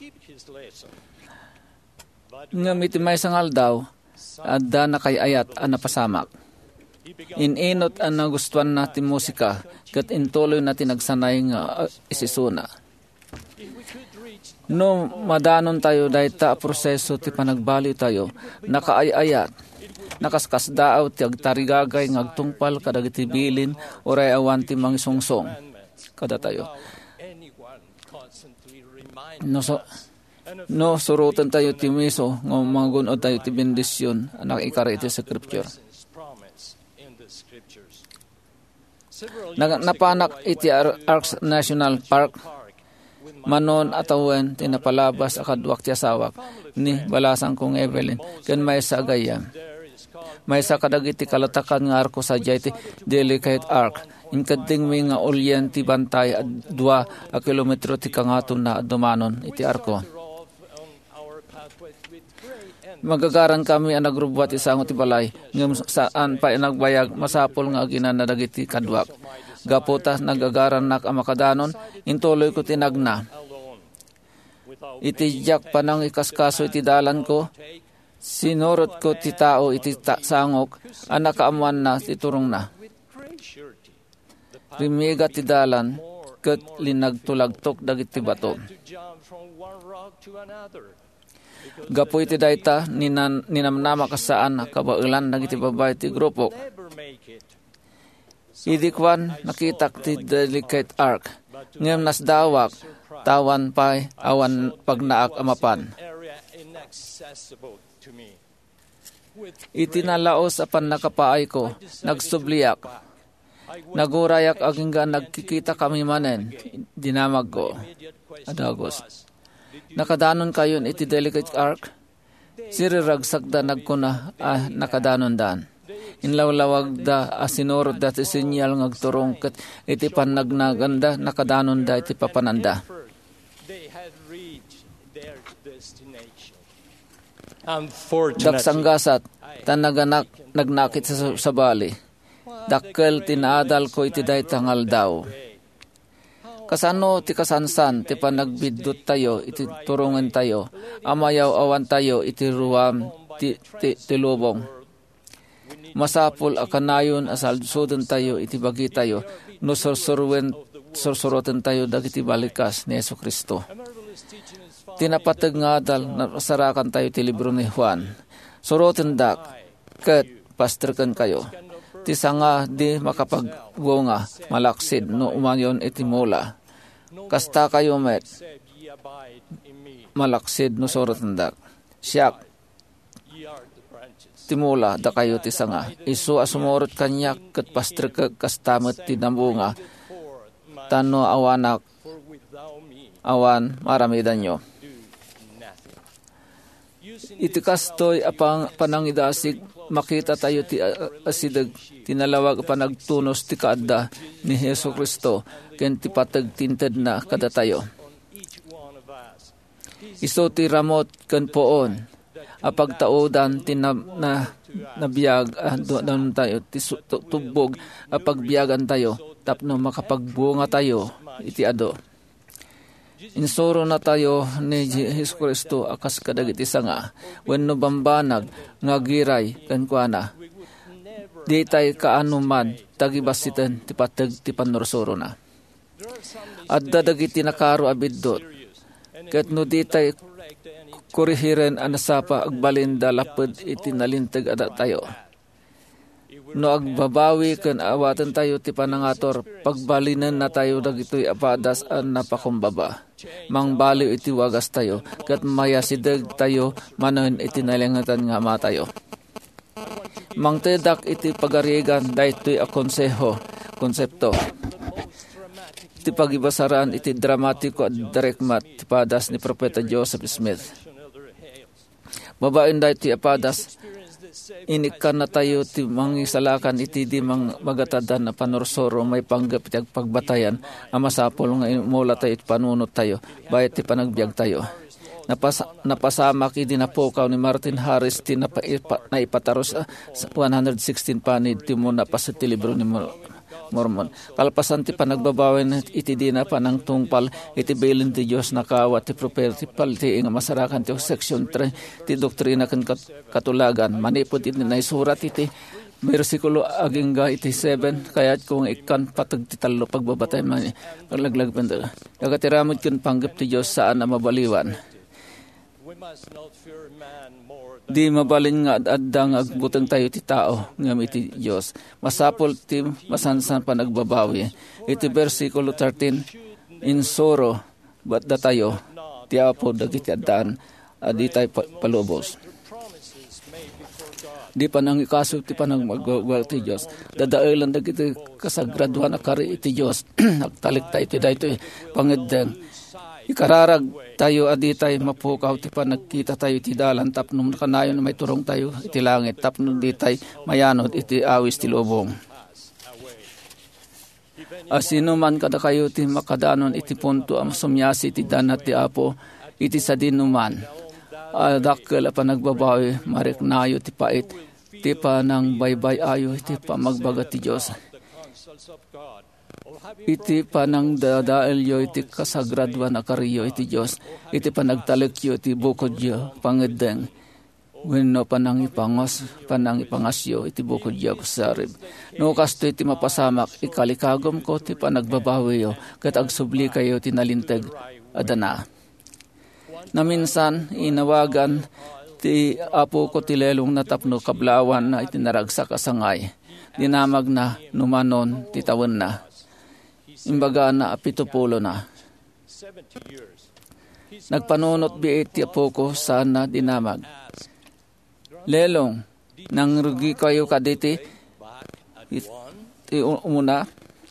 Speaker 5: Nga miti may sangal daw, adda na kay ayat ang napasamak. Ininot ang nagustuhan natin musika, kat intuloy natin nagsanay nga uh, isisuna. No madanon tayo dahil ta proseso ti panagbali tayo, nakaayayat, nakaskas daaw ti agtarigagay ng agtungpal kadagiti bilin oray awan ti mangisungsong. Kada tayo. No so, No, surutan tayo ti miso, ng mga gunod tayo ti bendisyon, anak ikara iti sa scripture. Napanak iti Arcs National Park, manon atawen, tinapalabas akadwak ti asawak, ni balasang kong Evelyn, ken may sa agayam. May sa kadagiti kalatakan nga arko sa jay ti delicate arc, inkading may nga ulyan ti bantay at dua a kilometro ti kangaton na dumanon iti arko. Magagaran kami ang nagrubwat isang ti balay ngem saan pa nagbayag masapol nga aginan na dagiti kadwak. Gaputa nagagaran nak ang makadanon intuloy ko tinagna. Iti jak panang ikaskaso iti dalan ko sinurot ko ti tao iti ta- sangok ang nakaamuan na ti turong na. Rimiga ti dalan ket linagtulagtok dagiti bato. Gapoy ti dayta ninan ninamnama kasaan kabailan dagiti babay ti grupo. Idikwan nakitak ti delicate arc ngem nasdawak tawan pay awan pagnaak amapan. Itinalaos apan nakapaay ko nagsubliak. Nagurayak agingga nagkikita kami manen dinamag ko. Adagos. Nakadanon kayon iti delicate arc, siriragsak da nagkuna ah, nakadanon dan. Inlawlawag da asinurot da ti sinyal ngagturong ket iti panagnaganda nakadanon da iti papananda. Daksanggasat tanaganak nagnakit sa, sa bali. Dakkel tinaadal ko iti daytangal daw. Kasano ti kasansan ti panagbidot tayo iti turungan tayo amayaw awan tayo iti ruwam ti, ti, ti lubong masapul akanayon asalsudan tayo iti bagi tayo no sursurwen sursuroten tayo dagiti balikas ni Yesu Kristo. Tinapateg nga adal nasarakan tayo ti libro ni Juan suroten dak ket pasterken kayo ti sanga di makapagwonga malaksid no umanyon iti mola. Kasta kayo met malaksid no sorot ndak siyak timula da kayo ti sanga isu asumorot kanyak ket pastrek kastamet ti nambunga tano awanak awan maramidan nyo. Iti kastoy apang panangidasig makita tayo ti asidag tinalawag panagtunos ti kaadda ni Hesu Kristo ken ti patag tinted na kada tayo. Iso ti ramot ken poon apag taodan ti na, na nabiyag ah, doon tayo ti tubog apag biyagan tayo tapno makapagbunga tayo iti ado. Insuro na tayo ni Jesus Kristo akas kadagiti sanga wenno bambanag nga giray ken kuana. Di tay kaanuman tagibasiten ti pateg ti panursuro na. Adda dagiti nakaro abiddot ket no di tay kurihiren anasapa agbalinda lapud iti nalinteg ada tayo. No agbabawi ken awatan tayo ti panangator pagbalinan na tayo dagitoy apadas an napakumbaba. Mangbaliw iti wagas tayo ket mayasideg tayo manen iti nalingatan nga matayo. Mangtedak iti pagarigan daytoy a konseho konsepto. Iti pagibasaran iti dramatiko at direkmat ti padas ni Propeta Joseph Smith. Babaen daytoy apadas inikan na tayo ti mangisalakan iti di mang magatadan na panursoro may panggap iti pagbatayan ang masapol nga mula tayo iti panunot tayo bayat ti panagbiag tayo. Napas, napasamak iti napukaw ni Martin Harris ti napa, na ipataros uh, one hundred sixteen panid ti muna pa sa ti libro ni Mormon. Kalpasan ti panagbabawin iti di na panang tungpal iti bilin ti Diyos nakawat ti propeti palti nga masarakan ti section three ti doktrina ken katulagan manipod iti naisurat iti versikulo agingga iti seven kayat kung ikan patag ti talo pagbabatay man paglaglag penda kagatiramod ken panggap ti Diyos saan na mabaliwan. Di mabalin nga addang agbutang tayo ti tao ngam iti Diyos. Masapol ti masansan pa nagbabawi. Iti versikulo thirteen, insoro bat da tayo ti apo dagiti addaan adi tayo palubos. Di pa nang ikaso ti panang magwal ti Diyos. Dadailan dagiti kasagraduan akari iti Diyos. Nagtalik tayo ti dayto pangedeng. Ikararag tayo adi tayo mapukaw ti pa nagkita tayo iti dalan tapno kanayon na may turong tayo iti langit tapno di tayo mayanod iti awis ti lubong. Asino man kada kayo ti makadanon iti punto ang sumyasi iti danat ti apo iti sa dinuman. Adakkel pa nagbabawi mariknayo ti pait ti pa nang baybay ayo iti pa magbaga ti Diyos. Iti panang dadaelyo iti kasagradwan akariyo iti Diyos. Iti panagtalekyo iti bukod yo pangedeng. Wenno panang ipangos, panang ipangasyo iti bukod yo kusarib. No kasto iti mapasamak ikalikagom ko iti panagbabawi yo ket agsubli kayo iti nalinteg adana. Naminsan inawagan ti apo ko ti lelong natapno kablawan na iti naragsak asangay. Dinamag na numanon ti tawen na. Imbaga na apitupulo na. Nagpanunot biit ti apo ko sana dinamag. Lelong, nang rugi kayo kaditi, iti umuna,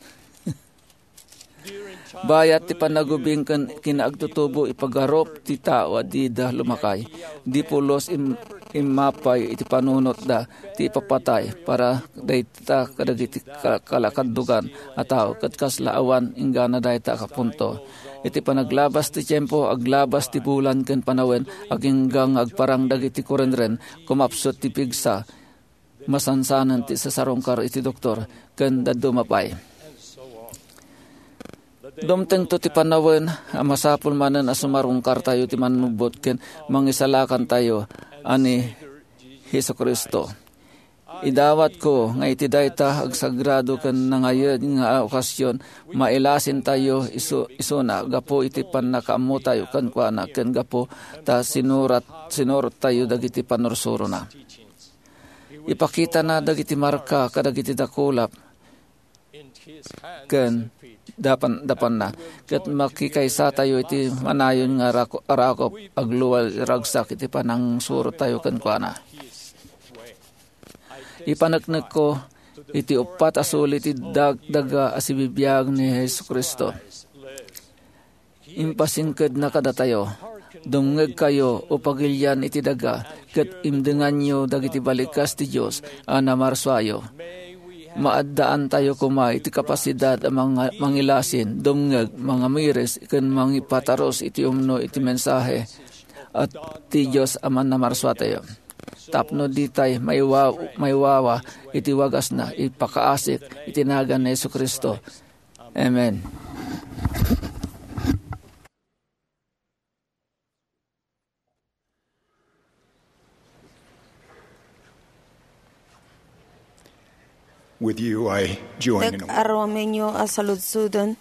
Speaker 5: bayat ti panagubing kinaagtutubo ipagarop ti tao adida lumakay. Di pulos im, imapay iti panunot da ti ipapatay para dayta kadagiti kalakadugan at tao kat kaslaawan ingana dayta kapunto. Iti panaglabas ti tiyempo aglabas ti bulan ken panawen aginggang agparang dagiti kurenren kumapsot ti pigsa masansanan ti sasarongkar iti doktor ken daddo mapay. Dumteng to ti panawen amasapul manen asumarungkar tayo ti manubot ken mangisalakan tayo ani Hesu Kristo. Idawat ko nga iti dayta agsagrado ken nangayod nga okasyon mailasin tayo isu isuna gapo iti pannakaammo tayo ken kuana ken gapo ta sinurat sinurot tayo dagiti panursuro na. Ipakita na dagiti marka kadagiti dakulap ken dapan dapan na ket makikaysa tayo iti manayon nga rako, arakop agluwal ragsak iti panang surot tayo ken kuana. Ipanagnek ko iti upat asuli ti dagdaga asibibiyag ni Hesus Kristo. Impasingked na kada tayo, dumngeg kayo o pagilyan iti daga, ket imdengan nyo dagiti balikas ti Diyos ana marswayo. Maaddaan tayo kumay iti kapasidad ang mga mangilasin, dumngeg, mga mires, ken mangipataros iti umno iti mensahe at ti Diyos aman na marswa tayo. Tapno ditay maywawa, maywawa iti wagas na ipakaasik itinagan ni Yesu Kristo. Amen.
Speaker 1: With you, I join in
Speaker 9: Tek aromenyo asaludsudan.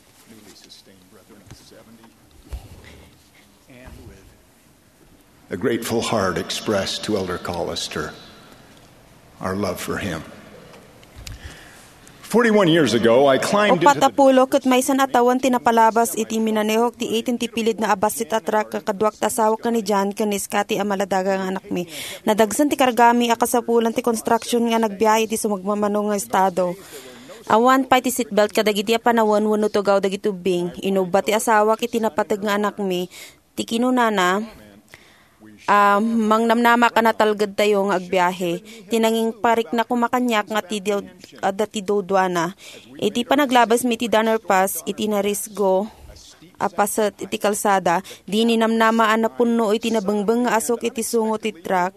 Speaker 1: a grateful heart expressed to Elder Collister our love for him. Forty-one years ago, I climbed into the...
Speaker 12: Upatapulo ket may sanatawan tinapalabas iti minanehok ti eighteen ti pilid na abasit atrak kakadwak tasawak ni John kanis kati amaladaga nga anak mi. Nadagsan ti kargami akasapulan ti construction nga nagbiyahe ti sumagmamano nga estado. Awan pa ti seatbelt kadagiti panawon wenno tugaw dagiti tubing. Inubat ti asawak iti napateg nga anak mi. Ti kinunana Um, mangnamnama ka na talgad tayo nga agbiyahe. Tinanging parik na kumakanyak nga ti dati dodwana. Iti panaglabas mi ti Danner Pass, iti narisgo, apasat iti kalsada, di ninamnamaan na puno iti nabangbang nga asok iti sungo ti truck.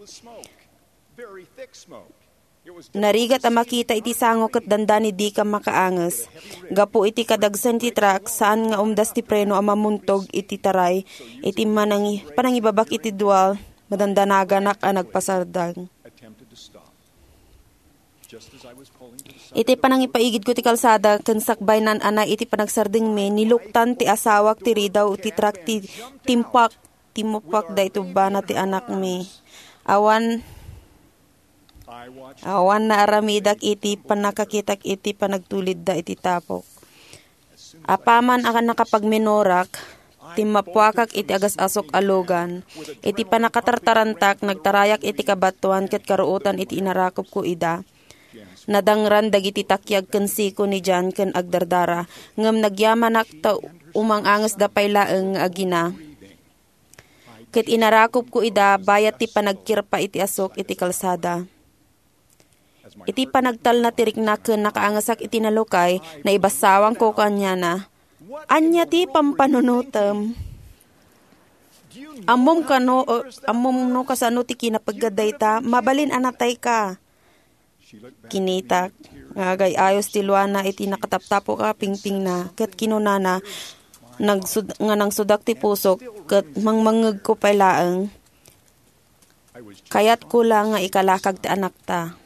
Speaker 12: Narigat ang makita iti sango ket dandani di ka makaanges. Gapo iti kadagsan ti truck saan nga umdas ti preno ang mamuntog iti taray. Iti manangi, panangibabak iti dual madandanaga ang nagpasardang. Iti panangipaigid ko ti kalsada ken sakbay nan ana iti panagsarding me niluktan ti asawak ti ridaw ti truck ti timpak timupak da ito bana ti anak me. Awan Awan na aramidak iti panakakitak iti panagtulid da iti tapok. Apaman akan nakapagminorak, timapwakak iti agas asok alogan. Iti panakatartarantak, nagtarayak iti kabatuan ket karuutan iti inarakop ko ida. Nadangran dagiti takyag ken siko ni Jan ken agdardara. Ngem nagyamanak ta umang anges da paylaeng agina. Ket inarakop ko ida bayat ti panagkirpa iti asok iti kalsada. Iti panagtal na tirik na ken nakaangasak iti nalukay na ibasawang ko kanya na. Anya ti pampanunutem. Amom kano, uh, amom no kasano ti kinapaggaday ta, mabalin anatay ka. Kinitak, ngagay ayos ti luana iti nakataptapo ka pingping na, ket kinunana, nagsud, nga nang sudak ti pusok, ket mangmangeg ko pailaeng. Kayat ko lang nga ikalakag ti anak ta.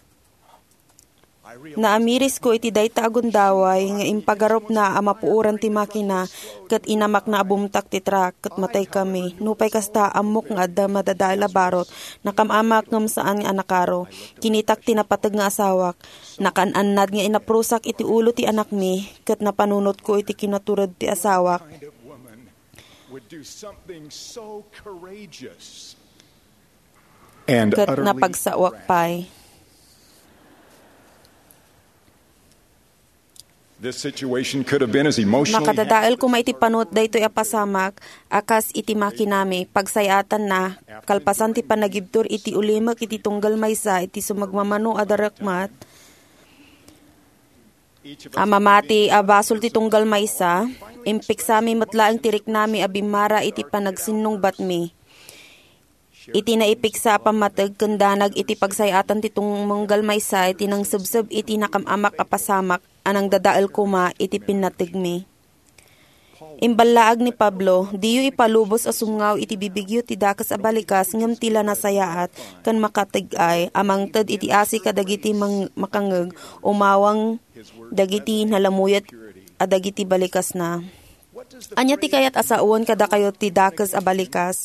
Speaker 12: Naamiris ko iti dayta agundaway nga impagarop na amapuuran ti makina ket inamak na abumtak ti truck ket matay kami. Nupay kasta amok nga adda madadala barot nakamamak ngem saan nga anakaro. Kinitak ti napateg nga asawak. Nakan-annad nga inaprusak iti ulo ti anak mi ket napanunot ko iti kinaturod ti asawak. Ket napagsawak pay.
Speaker 1: This situation could have been as emotionally...
Speaker 12: Makadadael ko maiti panot da ito'y apasamak, akas iti makinami, pagsayatan na, kalpasan ti panagibtur iti ulimak iti tunggal maysa, iti sumagmamano adarakmat, amamati abasol ti tunggal maysa, impik sami matlaang tirik nami abimara iti panagsinong batmi. Iti naipiksa pamatag kendanag iti pagsayatan ti tunggal maysa, iti nang subsub iti nakamamak apasamak, anang dadaal kuma iti pinatigmi. Imbalaag ni Pablo, diyo ipalubos asungaw iti bibigyo ti dakas abalikas ngem tila nasayaat kan makatig-ay amang ted iti asi kadagiti mang makangeg umawang dagiti nalamuyat adagiti balikas na. Anya ti kayat asaon kada kayo ti dakas abalikas.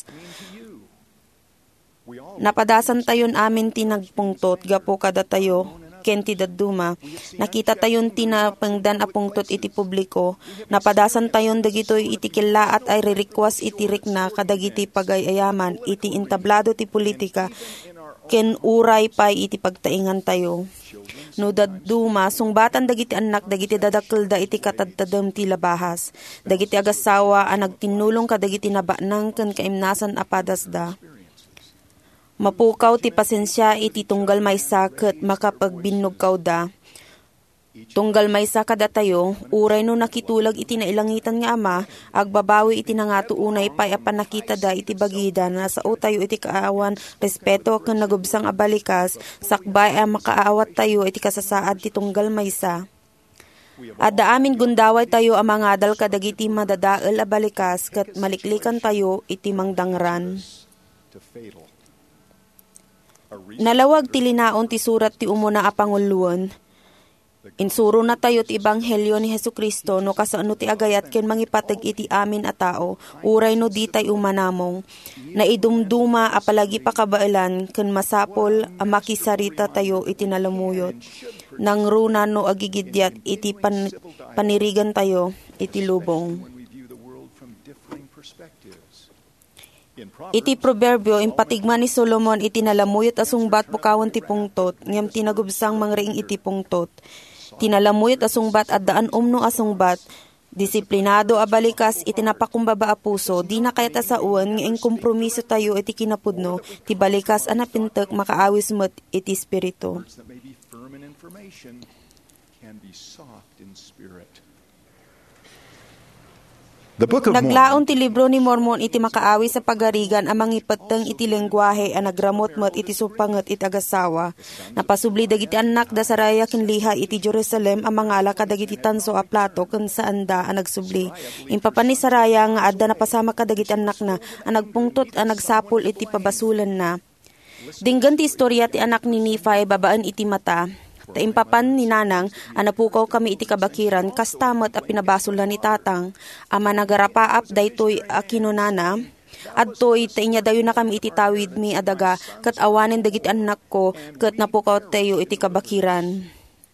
Speaker 12: Napadasan tayon amin ti nagpungtot gapo kada tayo ken ti daduma. Nakita tayon ti napengdan a pungtot iti publiko. Napadasan tayon dagitoy iti kilaat ay rerequest iti rikna kadagiti pagayayaman iti entablado ti politika ken uray pay iti pagtaingan tayo. No daduma, sungbatan dagiti anak, dagiti dadakkel da iti katadtadem ti labahas. Dagiti agasawa, ang nagtinulong ka dagiti nabanang ken kaimnasan apadas da. Mapukaw ti pasensya iti tunggal maysa ket makapagbinog kaw da. Tunggal maysa kada tayo, uray no nakitulag iti nailangitan nga ama, agbabawi iti nangato unay pay apan nakita da iti bagida na sao tayo iti kaawan, respeto ken nagubsang abalikas, sakbay a makaawat tayo iti kasasaad ti tunggal maysa. Adda amin gundaway tayo ang mga adal kadagiti madadael abalikas ket maliklikan tayo iti mangdangran. Nalawag ti linaon ti surat ti umuna a panguluon. Insuro na tayo ti Ebanghelyo ni Jesucristo no kasano ti agayat ken mangipateg iti amin a tao, uray no ditay umanamong. Naidumduma a palagi pakabailan ken masapol a makisarita tayo iti nalamuyot. Nang runa no agigidyat iti pan, panirigan tayo iti lubong. Iti proverbio, impatigman ni Solomon iti nalamuyot asungbat pukawan ti pungtot, ngem tinagubsang mangreing iti pungtot. Tinalamuyot asungbat at daan umno asungbat, disiplinado abalikas iti napakumbaba a puso, di na kayat asauan ng kompromiso tayo iti kinapudno, ti balikas anapintek makaawis met iti spirito. Naglaon ti libro ni Mormon iti makaawi sa pagarigan amang ipateng iti lengguwahe a nagramot met iti supanget iti agasawa. Napasubli dagiti anak da saraya ken liha iti Jerusalem amang ala kadagiti tanso a plato ken saan da a nagsubli. Impapan ni saraya nga adda napasama kadagiti anak na a nagpungtot a nagsapol iti pabasulan na. Dinggan ti istorya ti anak ni Nephi babaan iti mata. Taimpapan ni nanang, anapukaw kami iti kabakiran, kastamat a pinabasulan ni tatang, ama nagarapaap daytoy a kinunana, adtoy tainya dayo na kami iti tawid mi adaga, kat awanen dagiti anak ko, kat napukaw tayo iti kabakiran.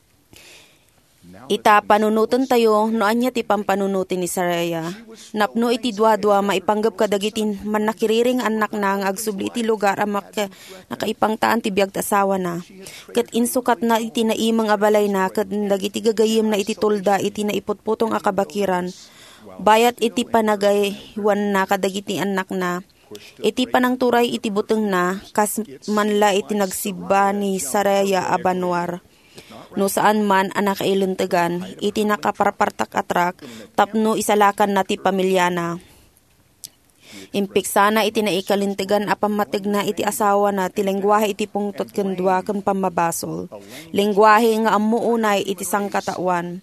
Speaker 12: Ita panunutan tayo, no anya ti pampanunutin ni Saraya. Napno iti dua-dua maipanggap kadagitin man nakiriring anak na ang agsubli iti lugar amak nakaipangtaan ti biag asawa na. Kat insukat na iti naimang abalay na, kat dagiti gagayim na iti tulda iti naiputputong akabakiran. Bayat iti panagaywan na kadagiti anak na. Iti panang turay iti buteng na, kas manla iti nagsiba ni Saraya abanwar. No saan man anak iluntegan, iti nakaparpartak atrak, tapno isalakan na ti pamilyana. Impiksana iti naikalintegan apamatig na iti asawa na ti lengguwahe iti pungtot ken dua ken pamabasol. Lengguwahe nga ammo unay iti sangkatawan.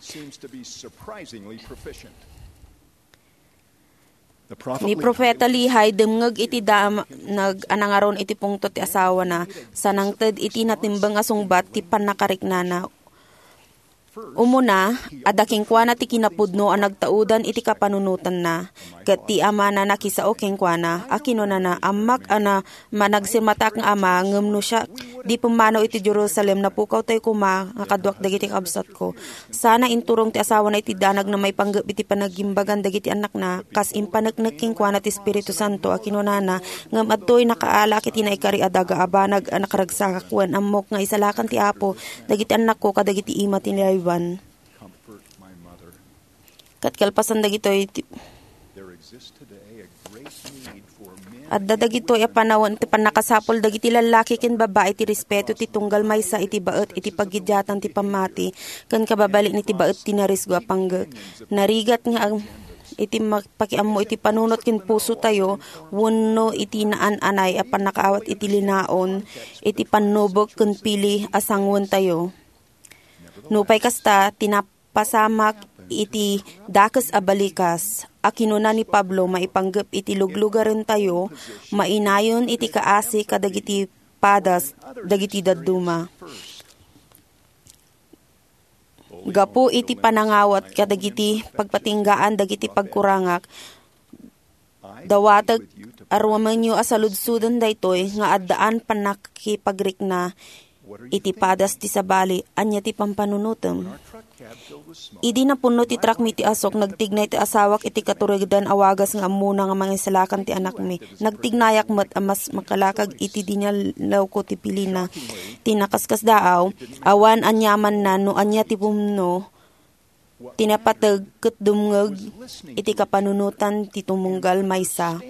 Speaker 12: Ni Propeta Lihay demngeg iti dam nag-anangaron iti pungtot ti asawa na sanangted iti natimbang asungbat ti panakariknana. Umuna, adaking kuana ti kinapudno ang nagtaudan iti kapanunutan na. Kat ti ama na nakisao keng kuana, akino na na amak ana managsimatak ng ama, ngamno siya, di pumanaw iti Jerusalem, napukaw tayo kuma, ngakadwak dagiti kabsat ko. Sana inturong ti asawa na iti danag na may panggap iti panagimbagan dagiti anak na, kas impanagnak keng kuana ti Espiritu Santo, akino na na, ngam adtoy nakaala kiti na ikari adaga abanag anakaragsakakwan, amok nga isalakan ti apo, dagiti anak ko kadagiti ima ti nilaywan. Kat kalpasan dagitoy at dadagitoy a panawon ti panakasapol dagiti lalaki ken babae ti respeto ti tunggal maysa iti baet iti paggidyatan ti pamati ken kababali ni ti baet ti narisgo a panggek narigat nga iti pakiammo iti panunot ken puso tayo wenno iti naan-anay a panakaawat iti linaon iti panubok ken pili a sangwen tayo. Nupay kasta tinapasamak iti dakes abalikas, akinuna ni Pablo maipanggap iti luglugaran tayo, mainayon iti kaasi kadagiti padas, dagiti dadduma. Gapu iti panangawat kadagiti pagpatinggaan, dagiti pagkurangak, dawatag arwaman yu asaludsudan daytoy, nga addaan panakipagrikna, iti padas ti sabali, anya ti pampanunutem. Idi na puno ti truck mi ti asok, nagtignay ti asawak iti katurigdan awagas nga amuna nga mga isalakan ti anak mi. Nagtignayak met amas makalakag iti dinya law ko ti pilina. Tinakaskas daaw, awan anyaman na no anya ti pumno, tinapatag ket dumngeg iti kapanunutan ti tumunggal maysa.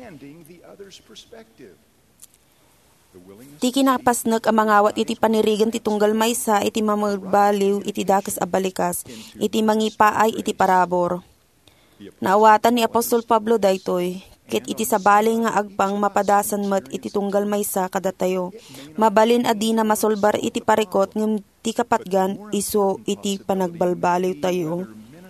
Speaker 12: Ti kinapasnek ang mangawat iti panirigan ti tunggal maysa iti mamagbaliw iti dakes a balikas iti mangipaay iti parabor. Naawatan ni Apostol Pablo daytoy ket iti sabali nga agpang mapadasan met iti tunggal maysa kadatayo. Mabalin adi na masolbar iti parikot ngem ti kapatgan iso iti panagbalbaliw tayo.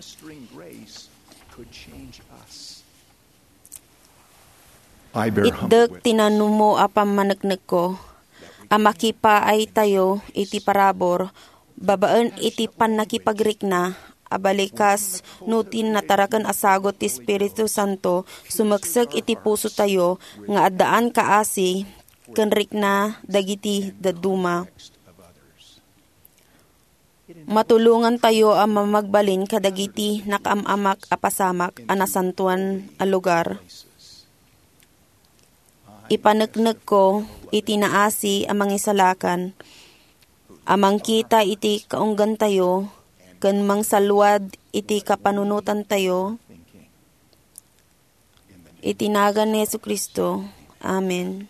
Speaker 12: Itdek tinanumo apam maneknek ko. Amakipa ay tayo iti parabor, babaan iti panakipagrik na, abalikas nutin natarakan asagot ti Espiritu Santo, sumagsag iti puso tayo, nga addaan kaasi, kenrik na dagiti daduma. Matulungan tayo ang mamagbalin kadagiti nakamamak apasamak anasantuan a lugar. Ipaneknek ko iti naasi amang isalakan, amang kita iti kaunggan tayo, ken mangsalwad iti kapanunutan tayo, itinagan ni Jesucristo. Amen.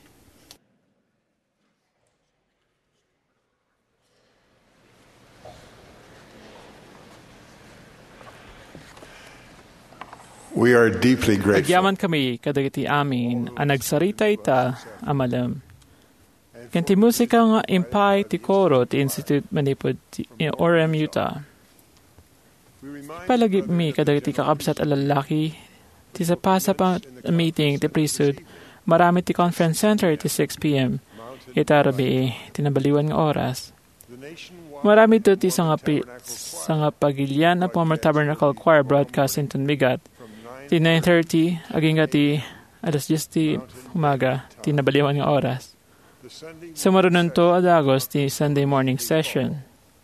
Speaker 1: We are deeply grateful.
Speaker 3: Agyaman kami kadagiti amin ang nagsarita ita amalam. Kanti musika nga impay ti koro ti Institute Manipod ti Orem, Utah. Palagi mi kadagiti kakabsat alalaki ti sa pasa pa meeting ti priesthood marami ti conference center ti six p.m. Ita rabi tinabaliwan nga oras. Marami to ti sangapi sangapagilyan na Palmer Tabernacle Choir broadcast inton bigat. Ti nine thirty, aging nga ti alas diyes ti umaga, ti nabaliwan nga oras. Sumarunan to adagos ti Sunday morning session.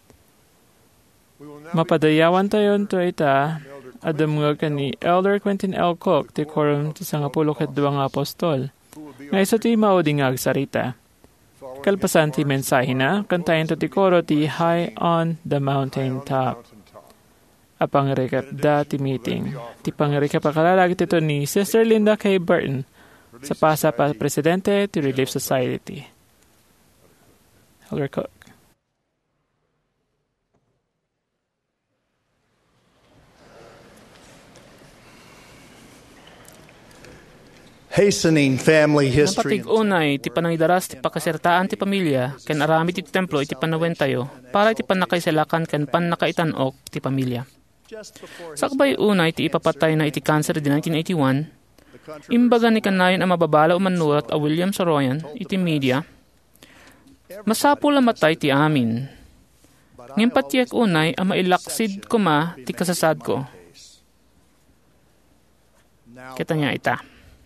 Speaker 3: Mapadayawan tayo to ita, adam nga kani Elder Quentin L. Cook, ti korum ti sangapulo ket duwa nga apostol. Nga iso ti maudi nga agsarita. Kalpasan ti mensahe na, kantayin to ti koro ti High on the Mountain Top. Apang recap da ti meeting. Ti pang-recap akalalagit ito ni Sister Linda K. Burton sa pasa pa presidente ti Relief Society. Elder Cook.
Speaker 13: Hastening family history.
Speaker 2: Napatig unay, ti panangidaras ti pakasertaan ti pamilya, ken arami ti templo iti panawen tayo, para iti panakaisalakan ken panakaitanok ti pamilya. Sakbay unay ti ipapatay na iti cancer di nineteen eighty-one, imbaga ni kanayon ang mababala o manurat a William Soroyan, iti media, masapo lamatay ti amin. Ngem patiek unay ang mailaksid ko ma ti kasasad ko. Kita niya ita.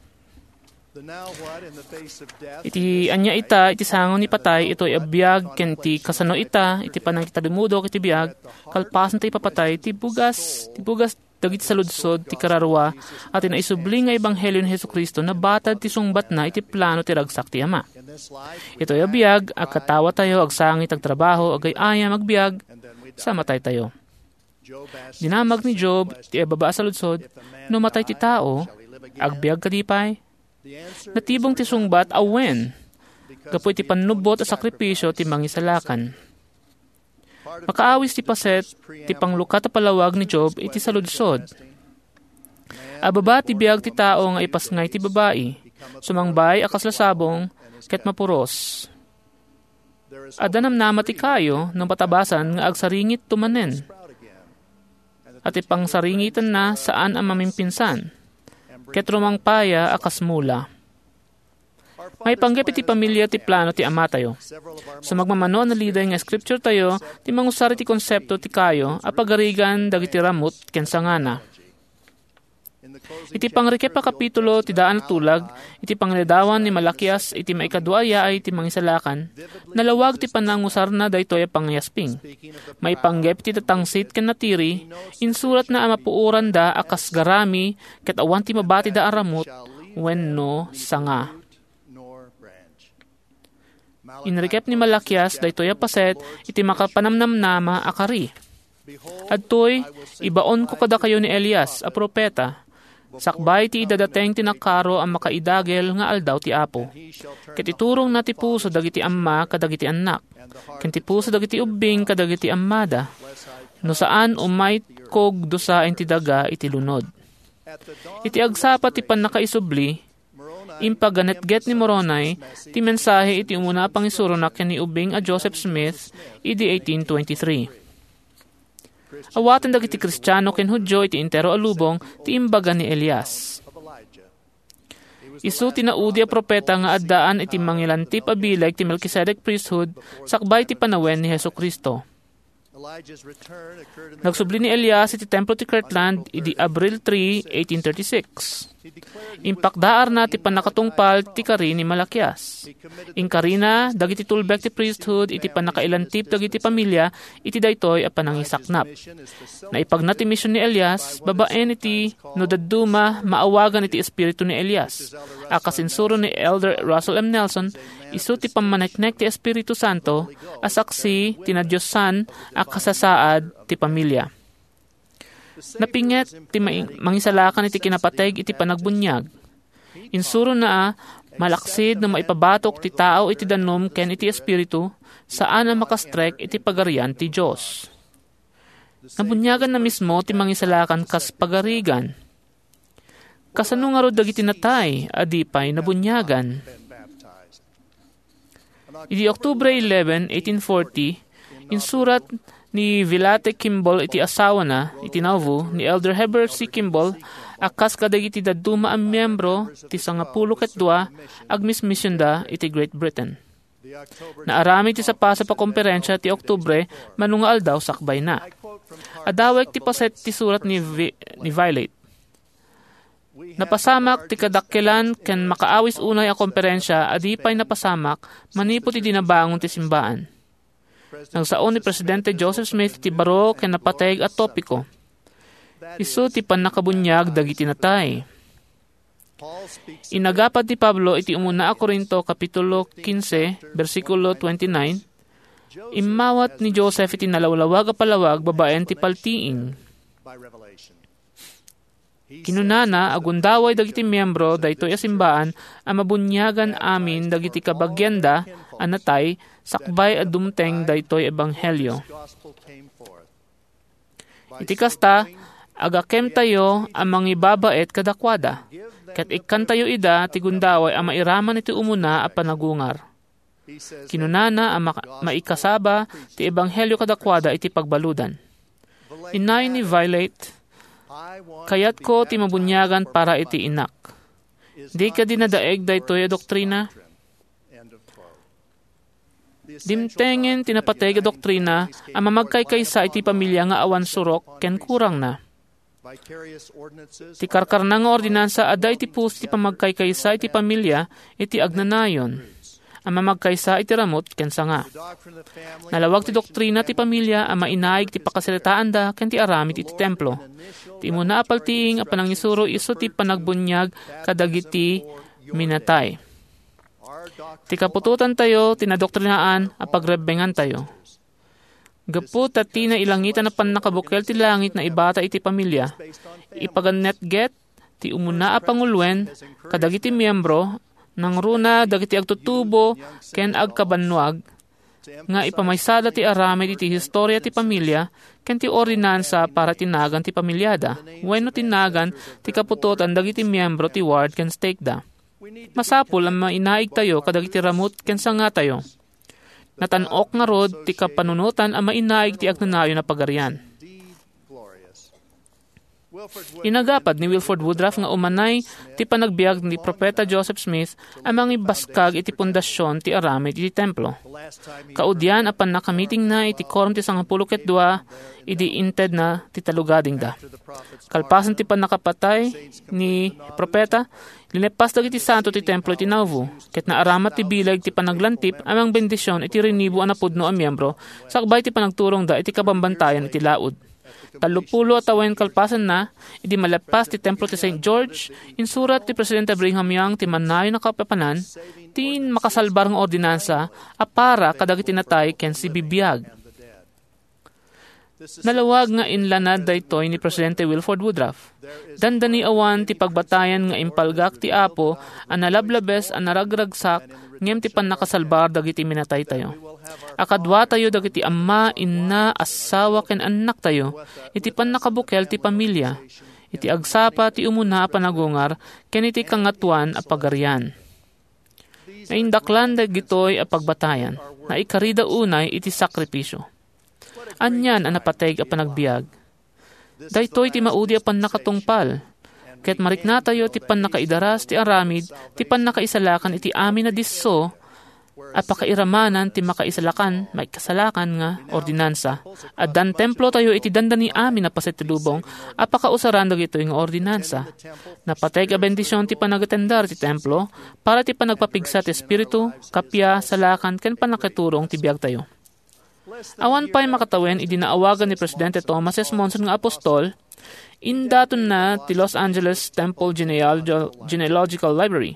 Speaker 2: Iti anya ita, iti sangon ni patay, ito ay abiyag, ken ti kasano ita, iti panang kita dumudok, iti biyag, kalpasan ti papatay, ti bugas, ti bugas, dagiti saludsod, ti kararwa, at inaisubli nga ebanghelyo ni Jesucristo na batad ti sungbat na, iti plano ti ragsak ti Ama. Ito ay abiyag, agkatawa tayo, agsangit, agtrabaho, agay ayam, agbiag, samatay tayo. Dinamag ni Job, ti ebaba saludsod, numatay ti tao, agbiag kadipay, natibong ti sungbat awen, gapoy ti panubot a sakripisyo ti mangisalakan. Makaawis ti paset, ti panglukat a palawag ni Job iti saludsod. Ababa ti biag ti tao nga ipasngay ti babae, sumangbay akas lasabong, ket mapuros. Adanam nama ti kayo, nang patabasan nga agsaringit tumanen. At ipangsaringitan na saan ang mamimpinsan. Ket rumang paya akas mula. May panggap iti pamilya ti plano ti Ama tayo. So magmamano na liday nga scripture tayo, ti mangusari ti konsepto ti kayo, apagarigan dagiti ramut ken sangana. Iti pangrikep a kapitulo ti daan tulag, iti pangladawan ni Malakias, iti maikadwaya ay iti mangisalakan, nalawag ti panangusar na daytoy a pangyasping. May panggep ti tatangsit ken natiri, insurat na amapuuran da akas garami, ket awan ti mabati da aramot, wenno sanga. Inrikep ni Malakias, daytoy a paset, iti makapanamnamnama akari. Adtoy, ibaon ko kada kayo ni Elias, a propeta. Sakbay ti idadateng tinakaro ang makaidagel nga aldaw ti Apo. Ket iturong na ti puso dagiti amma kadagiti anak. Ken ti puso dagiti ubing kadagiti ammada. No saan umay kog dusaen ti daga iti lunod. Iti agsapa ti pannakaisubli, impaganetget ni Moronay, ti mensahe iti umuna pang isurunak ken ni ubing a Joseph Smith, idi eighteen twenty-three. Awatan dagiti Kristiyano ken Hudyo iti intero alubong ti imbaga ni Elias. Isu tinaudi a propeta nga addaan iti mangilantip a bileg ti Melchizedek priesthood sakbay ti panawen ni Hesukristo. Nagsubli ni Elias iti templo ti Kirtland idi Abril three, eighteen thirty-six. Impakdaar na ti panakatungpal ti kari ni Malakias. Inkarina, dagiti tulbek ti priesthood, iti panakailantip dagiti pamilya, iti daytoy a panangisaknap. Naipagna ti mission ni Elias, babaen iti no dadduma maawagan iti espiritu ni Elias. Akasinsuro ni Elder Russell M. Nelson, isu ti pamaneknek ti Espiritu Santo, asaksi tinadyosan a kasasaad ti pamilya. Napinget ti mangisalakan iti kinapateg iti panagbunyag. Insuro na malaksid na maipabatok ti tao iti danom ken iti espiritu saan ang makastrek iti pagarian ti Diyos. Nabunyagan na mismo ti mangisalakan kas pagarigan. Kasano nga ro dagiti natay adipay nabunyagan. Iti October eleventh, eighteen forty, insurat ni Vilate Kimball iti asawa na, iti Nauvoo, ni Elder Heber C. Kimball, akas kadagiti dadduma ang miyembro, ti sangapulo ket dua, agmis mission da, iti Great Britain. Naarami ti sapasa pa komperensya ti Oktubre, manungal daw sakbay na. Adawek ti paset ti surat ni, Vi- ni Violet. Napasamak ti kadakkelan ken makaawis unay a komperensya, adipay napasamak, manipot ti dinabangon ti simbaan. Nagsaon ni Presidente Joseph Smith ti baro ken napateg at topiko. Isu ti pannakabunyag dagiti natay. Inagapad ni Pablo iti umuna a Korinto kapitulo fifteen bersikulo twenty-nine. Immawat ni Joseph iti nalawlawag a palawag babaen ti paltiing. Kinunana agundaway dagiti miyembro daytoy a simbaan a mabunyagan amin dagiti kabagyanda a natay sakbay a dumteng daytoy ebanghelyo. Iti kasta, agakem tayo ang mangibabaet kadakwada, ket ikkan tayo ida ti gundaway a mairaman iti umuna a panagungar. Kinunana a ma- maikasaba ti ebanghelyo kadakwada iti pagbaludan. Inay ni Violet, kayat ko ti mabunyagan para iti inak. Di ka dinadaeg daytoy a doktrina? Dimtengen tinapateg a doktrina ang mamagkaykaysa iti pamilya nga awan surok ken kurang na. Ti karkarna nga ordinansa aday ti pus ti pamagkaykaysa iti pamilya iti agnanayon. Ang mamagkaysa iti ramot ken sanga. Nalawag ti doktrina ti pamilya ang mainaig ti pakasalitaan da ken ti aramid iti templo. Ti muna apaltiing a panangisuro iso ti panagbunyag kadagiti minatay. Ti kapututan tayo, tinadoktrinaan, a pagrebengan tayo. Gaput at ti na ilangitan na panakabukel ti langit na ibata iti pamilya. Ipaganetget, ti umuna a pangulwen, kadagiti miyembro, nang runa dagiti agtutubo, ken agkabanwag, nga ipamaysada ti aramid iti historia ti pamilya, ken ti ordinansa para tinagan ti pamilyada, wenno tinagan ti kapututan dagiti miyembro ti ward ken stake da. Masapul ang mainaig tayo kadagiti ramut ken sanga tayo. Natanok nga rod ti kapanunutan ang mainaig ti agnanayo na pagarian. Inagapad ni Wilford Woodruff nga umanay ti panagbiag ni Propeta Joseph Smith ang mga baskag iti pundasyon ti aramid iti templo. Kaudyan apan nakamiting na iti Quorum ti sangapulo ket dua idi inted na ti talugading da. Kalpasan ti panakapatay ni Propeta, linepas dagiti santo ti templo iti Nauvoo, ket naaramat ti bilag ti panaglantip amang bendisyon iti rinibo a napudno a miyembro sakbay ti panagturong da iti kabambantayan iti laud. Talupulo at awen kalpasan na, idi malapas ti templo ti Saint George, insurat ti Presidente Brigham Young ti manayo na kapapanan, ti makasalbar ng ordinansa a para kadagiti natay ken si bibiyag. Nalawag nga inlanad daytoy ni Presidente Wilford Woodruff. Dandani awan ti pagbatayan nga impalgak ti Apo ang nalablabes ang naragragsak ngem ti panakasalbar dagiti minatay tayo. Akadwa tayo dagiti amma, inna, asawa ken anak tayo, iti panakabukel ti pamilya, iti agsapa ti umuna a panagungar ken iti kangatuan a pagarian. Naindaklan dagitoy a pagbatayan, na ikarida unay iti sakripisyo. Anyan ang napateg a panagbiag. Daytoy ti maudi a panakatungpal, ket marikna tayo ti panakaidaras ti aramid, ti panakaisalakan iti amin na disso, at pakairamanan ti makaisalakan, may kasalakan nga ordinansa. At dan templo tayo iti dandani amin na pasetulubong, at pakausaran dagito yung ordinansa. Napateg a bendisyon ti panagatendar ti templo, para ti panagpapigsa ti espiritu, kapya, salakan, ken panakiturong ti biag tayo. Awan pa'y makatawen, idinaawagan ni Presidente Thomas S. Monson nga apostol, indaton na ti Los Angeles Temple Genealog- Genealogical Library.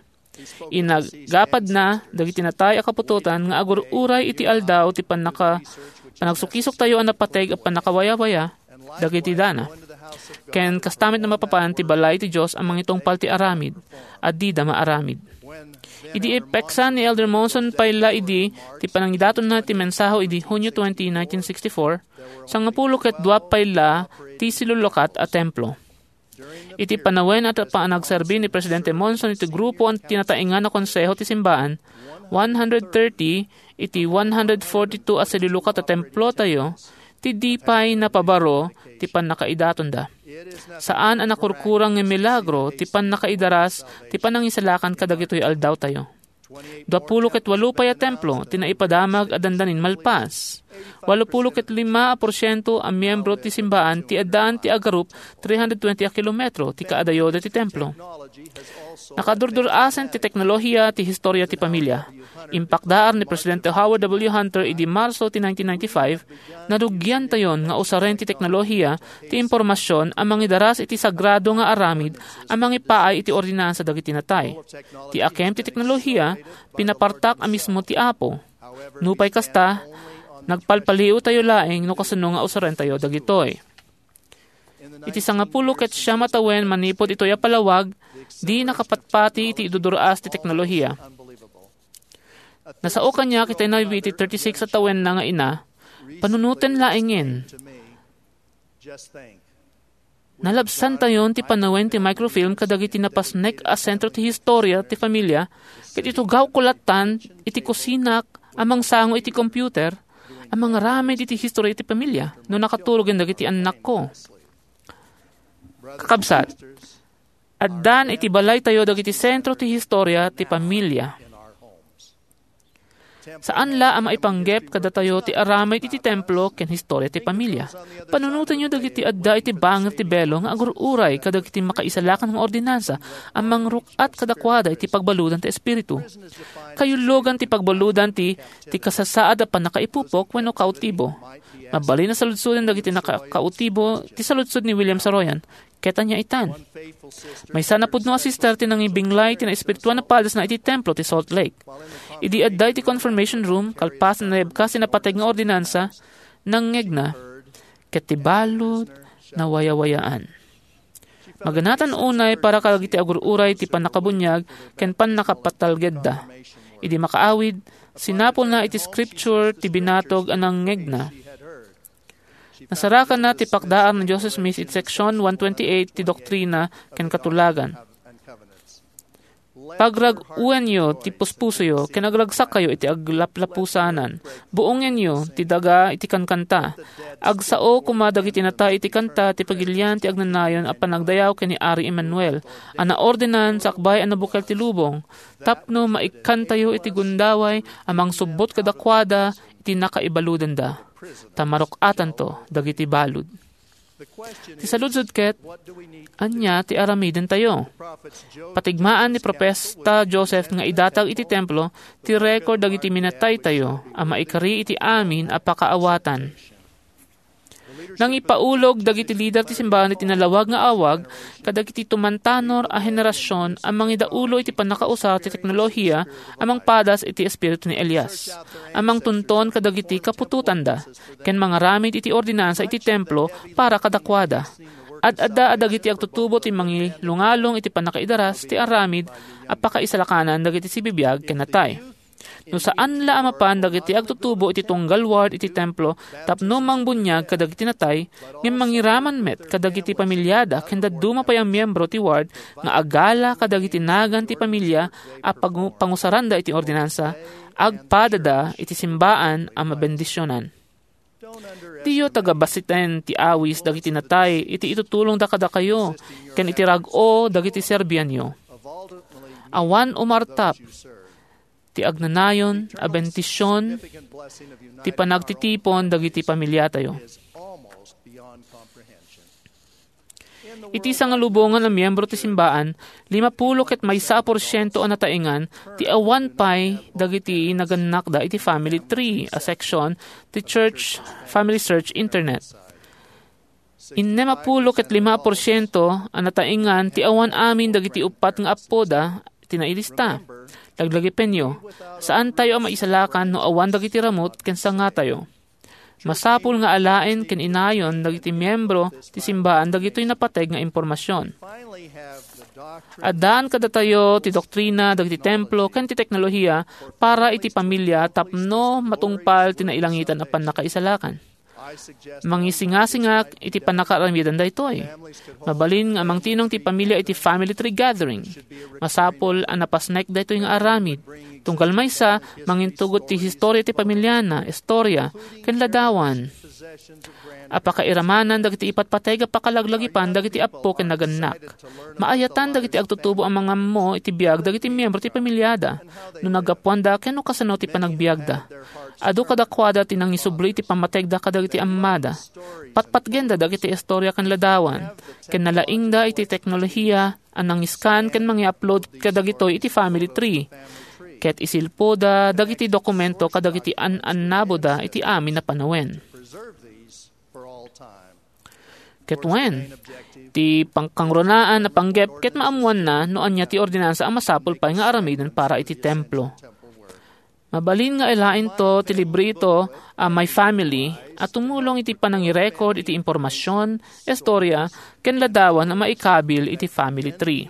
Speaker 2: Inagapad na, dagiti natay a kapututan, nga agur-uray iti aldaw ti panaka, panagsukisok tayo ang napateg a panakawaya-waya, dagiti dana. Ken kastamit na mapapaan ti balay ti Diyos ang mangitong palti aramid, at di da maaramid. Idi epeksa ni Elder Monson payla idi ti panangidaton na ti mensaho idi Hunyo twentieth, nineteen sixty-four, sangapulo ket dua payla ti silulukat a templo. Iti panawen at paanagserbi ni Presidente Monson iti grupo ang tinataingan na konseho ti simbaan, one hundred thirty iti one hundred forty-two a silulukat a templo tayo, ti dipay na pabaro ti panakaidaton da. Saan ang nakurkurang ng milagro, ti pan nakaidaras, ti panangisalakan kadagitoy aldaw tayo. Dwapulo ket walu paya templo, tinaipadamag adandanin malpas. Walupulo ket lima a porsyento ang miyembro ti simbaan, ti adaan ti agarup, three hundred twenty a kilometro, ti kaadayoda ti templo. Nakadurdurasan ti teknolohiya, ti historya ti pamilya. Impakdaan ni Presidente Howard W. Hunter idi Marso ti nineteen ninety-five, nadugyan tayon nga usaren ti teknolohiya, ti impormasyon, ang mangidaras iti sagrado nga aramid, ang mangipaay iti ordinansa dagiti natay. Ti akem ti teknolohiya, pinapartak a mismo ti Apo. Nupay kasta, nagpalpaliw tayo laeng no kasano nga usaren tayo dagitoy. Iti sangapulo ket siya matawen manipod itoy a palawag, di nakapatpati iti iduduraas ti teknolohiya. Nasao kanya kitay na iti thirty-six at tawen na nga ina, panunuten laengin. Nalabsan tayon ti panawen ti microfilm kadagiti napasnek a sentro ti historya ti familia, ket ito gaw kulatan iti kusinak, amang sango iti computer, amang ramid iti historya iti pamilya, no nakatulogin dagiti anak ko. Kakabsat, addan iti balay tayo dagiti sentro ti historya ti pamilya. Saan la ang maipanggep kada tayo ti aramay iti templo ken historya ti pamilya. Panunutan nyo dagiti adda iti banger ti belo nga agur-uray kada iti makaisalakan ng ordinansa ang mangrukat kadakwada iti pagbaludan ti espiritu. Kayulogan ti pagbaludan ti ti kasasaad a panakaipupok wenno kautibo. Mabali na saludsuden dagiti nakautibo ti saludsud ni William Saroyan. Keta niya itan. May sana pud no asister ti nangibinglay ti na espirituan na padas na iti templo ti Salt Lake. Idi adday ti confirmation room, kalpasan na ebkas napateg nga ordinansa, nangngeg na, ket ti balod na wayawayaan. Maganatan unay para kalagiti agur-uray ti panakabunyag, ken pan nakapatalged da. Idi makaawid, sinapol na iti scripture ti binatog anang ngeg na. Nasarakan na ti pakdaan ng Joseph Smith iti section one twenty-eight ti doktrina ken katulagan. Pagrag-uan yo, ti puspuso yo, kinagragsak kayo, iti aglaplapusanan. Buongen yo, ti daga, iti kankanta. Agsao, kumadag iti nata, iti kanta, ti pagilyan, ti agnanayon, a panagdayaw kini Ari Emmanuel. Ana ordinan, sakbay, ana bukal ti lubong. Tapno, maikantayo, iti gundaway, amang subot kadakwada, iti nakaibaludan da. Tamarok atan to, dagiti balud. Ti saludsod ket, anya ti aramiden tayo. Patigmaan ni Propesta Joseph nga idatag iti templo, ti record dagiti minatay tayo, ang maikari iti amin a pakaawatan. Nang ipaulog dagiti lider ti simbahan iti nalawag nga awag, kadagiti tumantanor a henerasyon ang mga idaulo iti panakausa ti teknolohiya, amang padas iti espiritu ni Elias. Amang tunton kadagiti kapututan da, ken mga ramid iti ordinansa iti templo para kadakwada. Ad-adda adagiti agtutubo ti mangi lungalong iti panakaidaras ti aramid a pakaisalakanan dagiti sibibiyag ken natay. No saan la amapan dagiti agtutubo iti tunggal ward iti templo tapno mangbunyag kadagiti natay ngem mangiraman met kadagiti pamilyada ken daduma pay ang miyembro ti ward nga agala kadagiti nagan ti pamilya a pangusaranda iti ordinansa agpadada iti simbaan a mabendisyonan. Diyo tagabasiten ti awis dagiti natay iti itutulong da kada kayo ken iti rag-o dagiti serbian yo. Awan umartap ti agnanayon, a bentisyon, ti panagtitipon, dagiti pamilya tayo. Iti sa nga lubongan ng miyembro ti simbaan, lima pulo ket maysa porsyento ang nataingan, ti awan pay, dagiti naganak da iti family tree, a section, ti church family search internet. Innema pulo ket lima porsyento ang nataingan, ti awan amin, dagiti upat nga apoda, tinailista. Laglagi penyo, saan tayo ang maisalakan no awan dagiti ramot ken sanga tayo. Masapul nga alaen ken inayon dagiti miyembro ti simbaan dagitoy napateg nga impormasyon. Addaan kada tayo ti doktrina dagiti templo ken ti teknolohiya para iti pamilya tapno matungpal ti nailangitan a pannakaisalakan. Mangisingasingak iti panakaramidan da itoy. Mabalin nga mangtinong ti pamilya iti family tree gathering. Masapol ang napasnek da itoy nga aramid. Tungkal maysa, mangintugot ti historya ti pamilyana, istorya, ken ladawan. Apakairamanan dagiti ipatpatega pakalaglagipan dagiti appo ken naganak. Maayatan dagiti agtutubo ang mga mo iti biag dagiti miyembro ti pamilyada. No nagapuan da ken no kasano ti panagbiagda. Adu kadakwada ti nangisubli ti pamategda kadagiti ammada. Patpatgenda dagiti istorya ken ladawan. Ken nalaingda iti teknolohiya ang nangiskan ken mangi-upload kadagitoy iti family tree. Ket isilpoda dagiti dokumento kadagiti an-annaboda iti amin na panawen. Ket wen, ti pangkangronaan na panggep ket maamuan na no anya ti ordinansa ang masapol pa nga aramidan para iti templo. Mabalin nga ilain to ti librito a uh, My Family at tumulong iti panangirecord iti impormasyon, istorya, ken ladawan na maikabil iti family tree.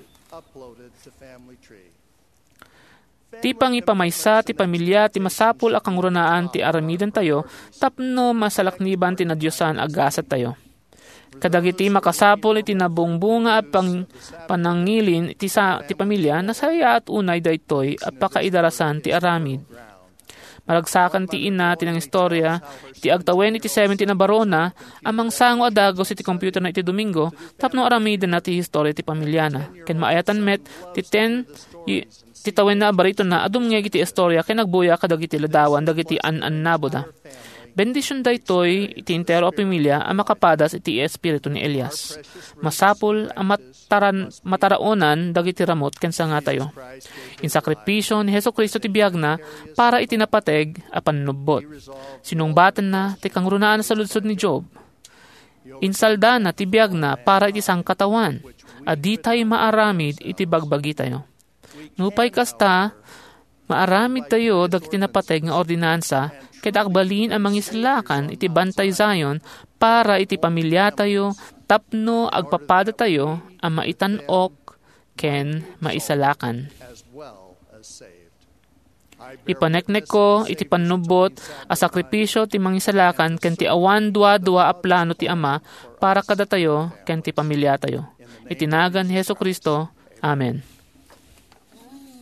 Speaker 2: Ti pangipamaysa ti pamilya ti masapul a kangronaan ti aramidan tayo tapno masalakniban ti nadyosan agasat tayo. Kadagiti makasapol iti nabungbunga at pang, panangilin iti sa ti pamilya nasaya at unay daytoy at pakaidarasan ti aramid. Maragsakan ti ina ti ng istorya iti agtawen iti seventy na barona amang sango adagos iti computer na iti Domingo tapno aramid na ti historya ti pamilyana. Ken maayatan met ti ten ti tawen na barito na adum nga iti istorya ken nagbuya kadagiti ladawan dagiti an-annaboda. Bendisyon daytoy iti entero a pamilya ang makapadas iti espiritu ni Elias. Masapul ang mataran, mataraonan dagiti ramot ken sanga tayo. In sakripisyo ni Hesukristo ti biagna para iti napateg a pannubbot. Sinungbatan na ti kangrunaan sa ludsod ni Job. Insalda na ti biagna para iti sangkatawan. Adi tayo maaramid iti bagbagi tayo. Nupay kasta, maaramid tayo dagiti napateg nga ordinansa ket akbalin ang mangisalakan iti bantay Zion para iti pamilya tayo tapno agpapada tayo ang maitanok ken maisalakan. Ipaneknek ko iti panubot a sakripisyo ti mangisalakan ken ti awan dua-dua a plano ti Ama para kada tayo ken ti pamilya tayo. Itinagan ni Hesukristo. Amen.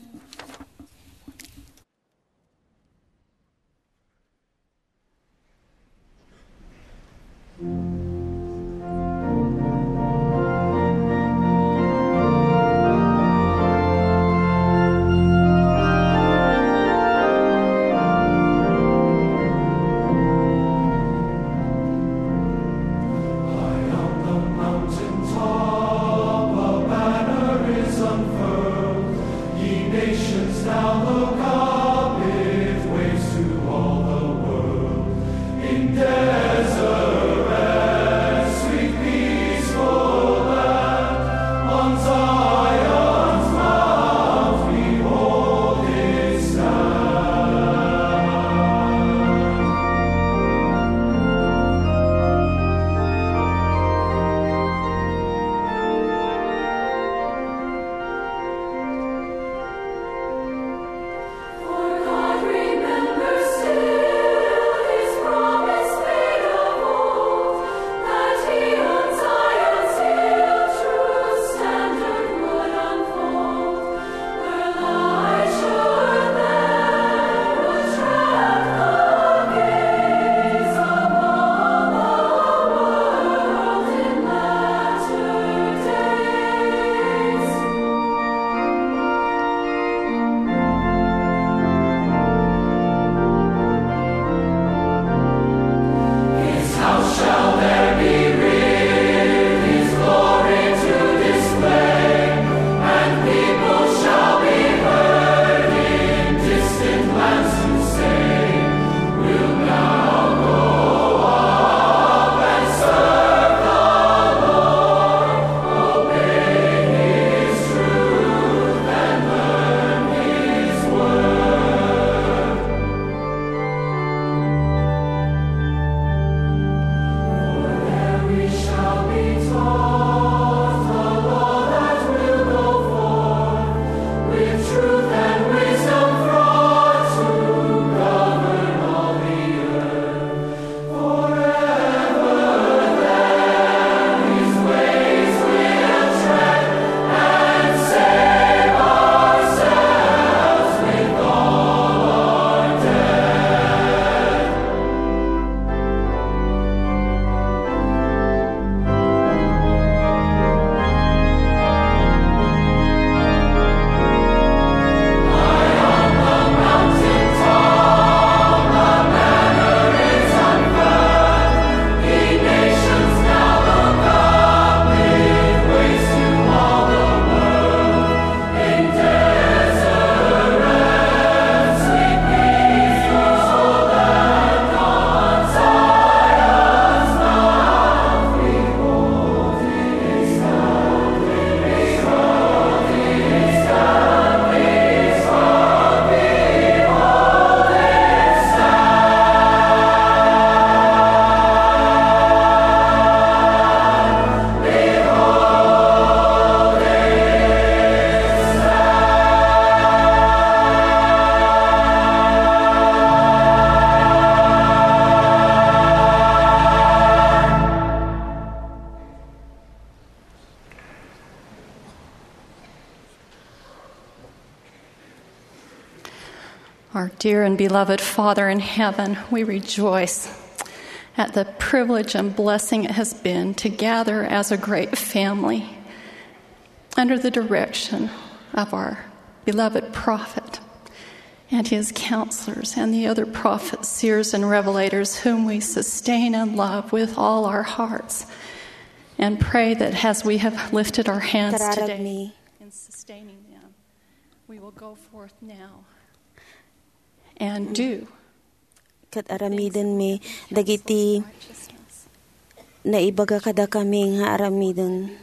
Speaker 13: Dear and beloved Father in heaven, we rejoice at the privilege and blessing it has been to gather as a great family under the direction of our beloved prophet and his counselors and the other prophets, seers, and revelators whom we sustain and love with all our hearts, and pray that as we have lifted our hands today in sustaining them, we will go forth now and do
Speaker 12: kat aramiden mi dagiti naibaga kada kami nga aramiden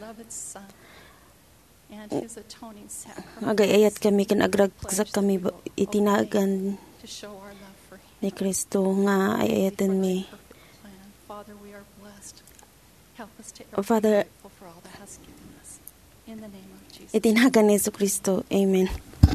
Speaker 12: agayayat kami kan agragsak kami itinagan ni Kristo nga ayayatan mi. Father, itinagan ni Yesu Kristo. Amen.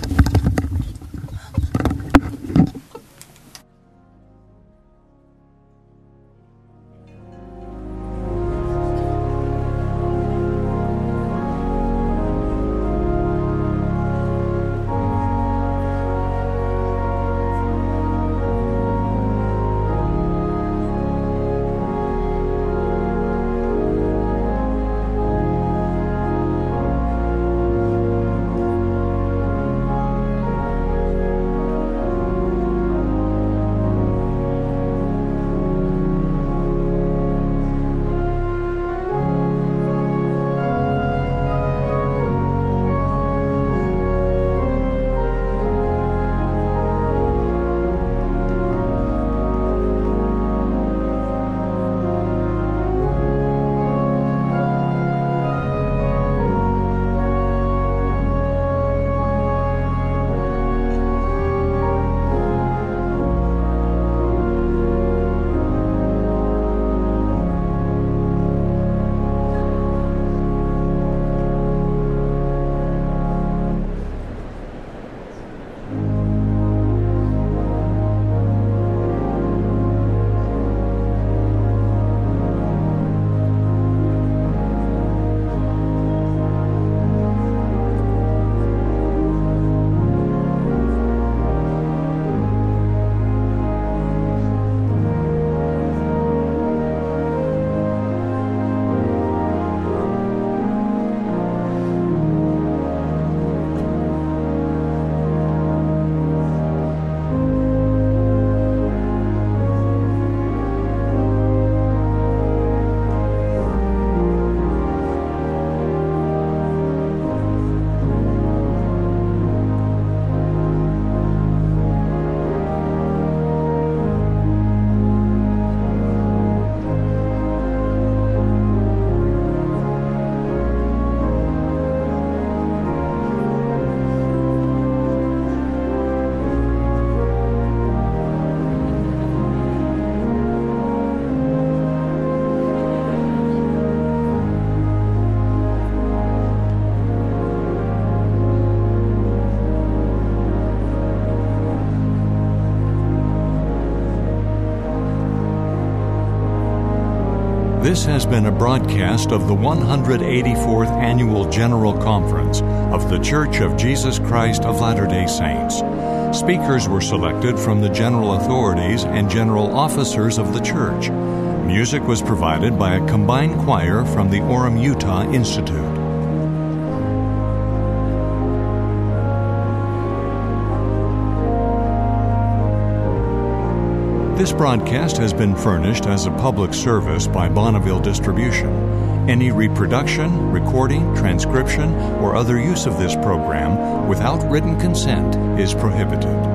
Speaker 14: This has been a broadcast of the one hundred eighty-fourth Annual General Conference of The Church of Jesus Christ of Latter-day Saints. Speakers were selected from the general authorities and general officers of the church. Music was provided by a combined choir from the Orem, Utah Institute. This broadcast has been furnished as a public service by Bonneville Distribution. Any reproduction, recording, transcription, or other use of this program without written consent is prohibited.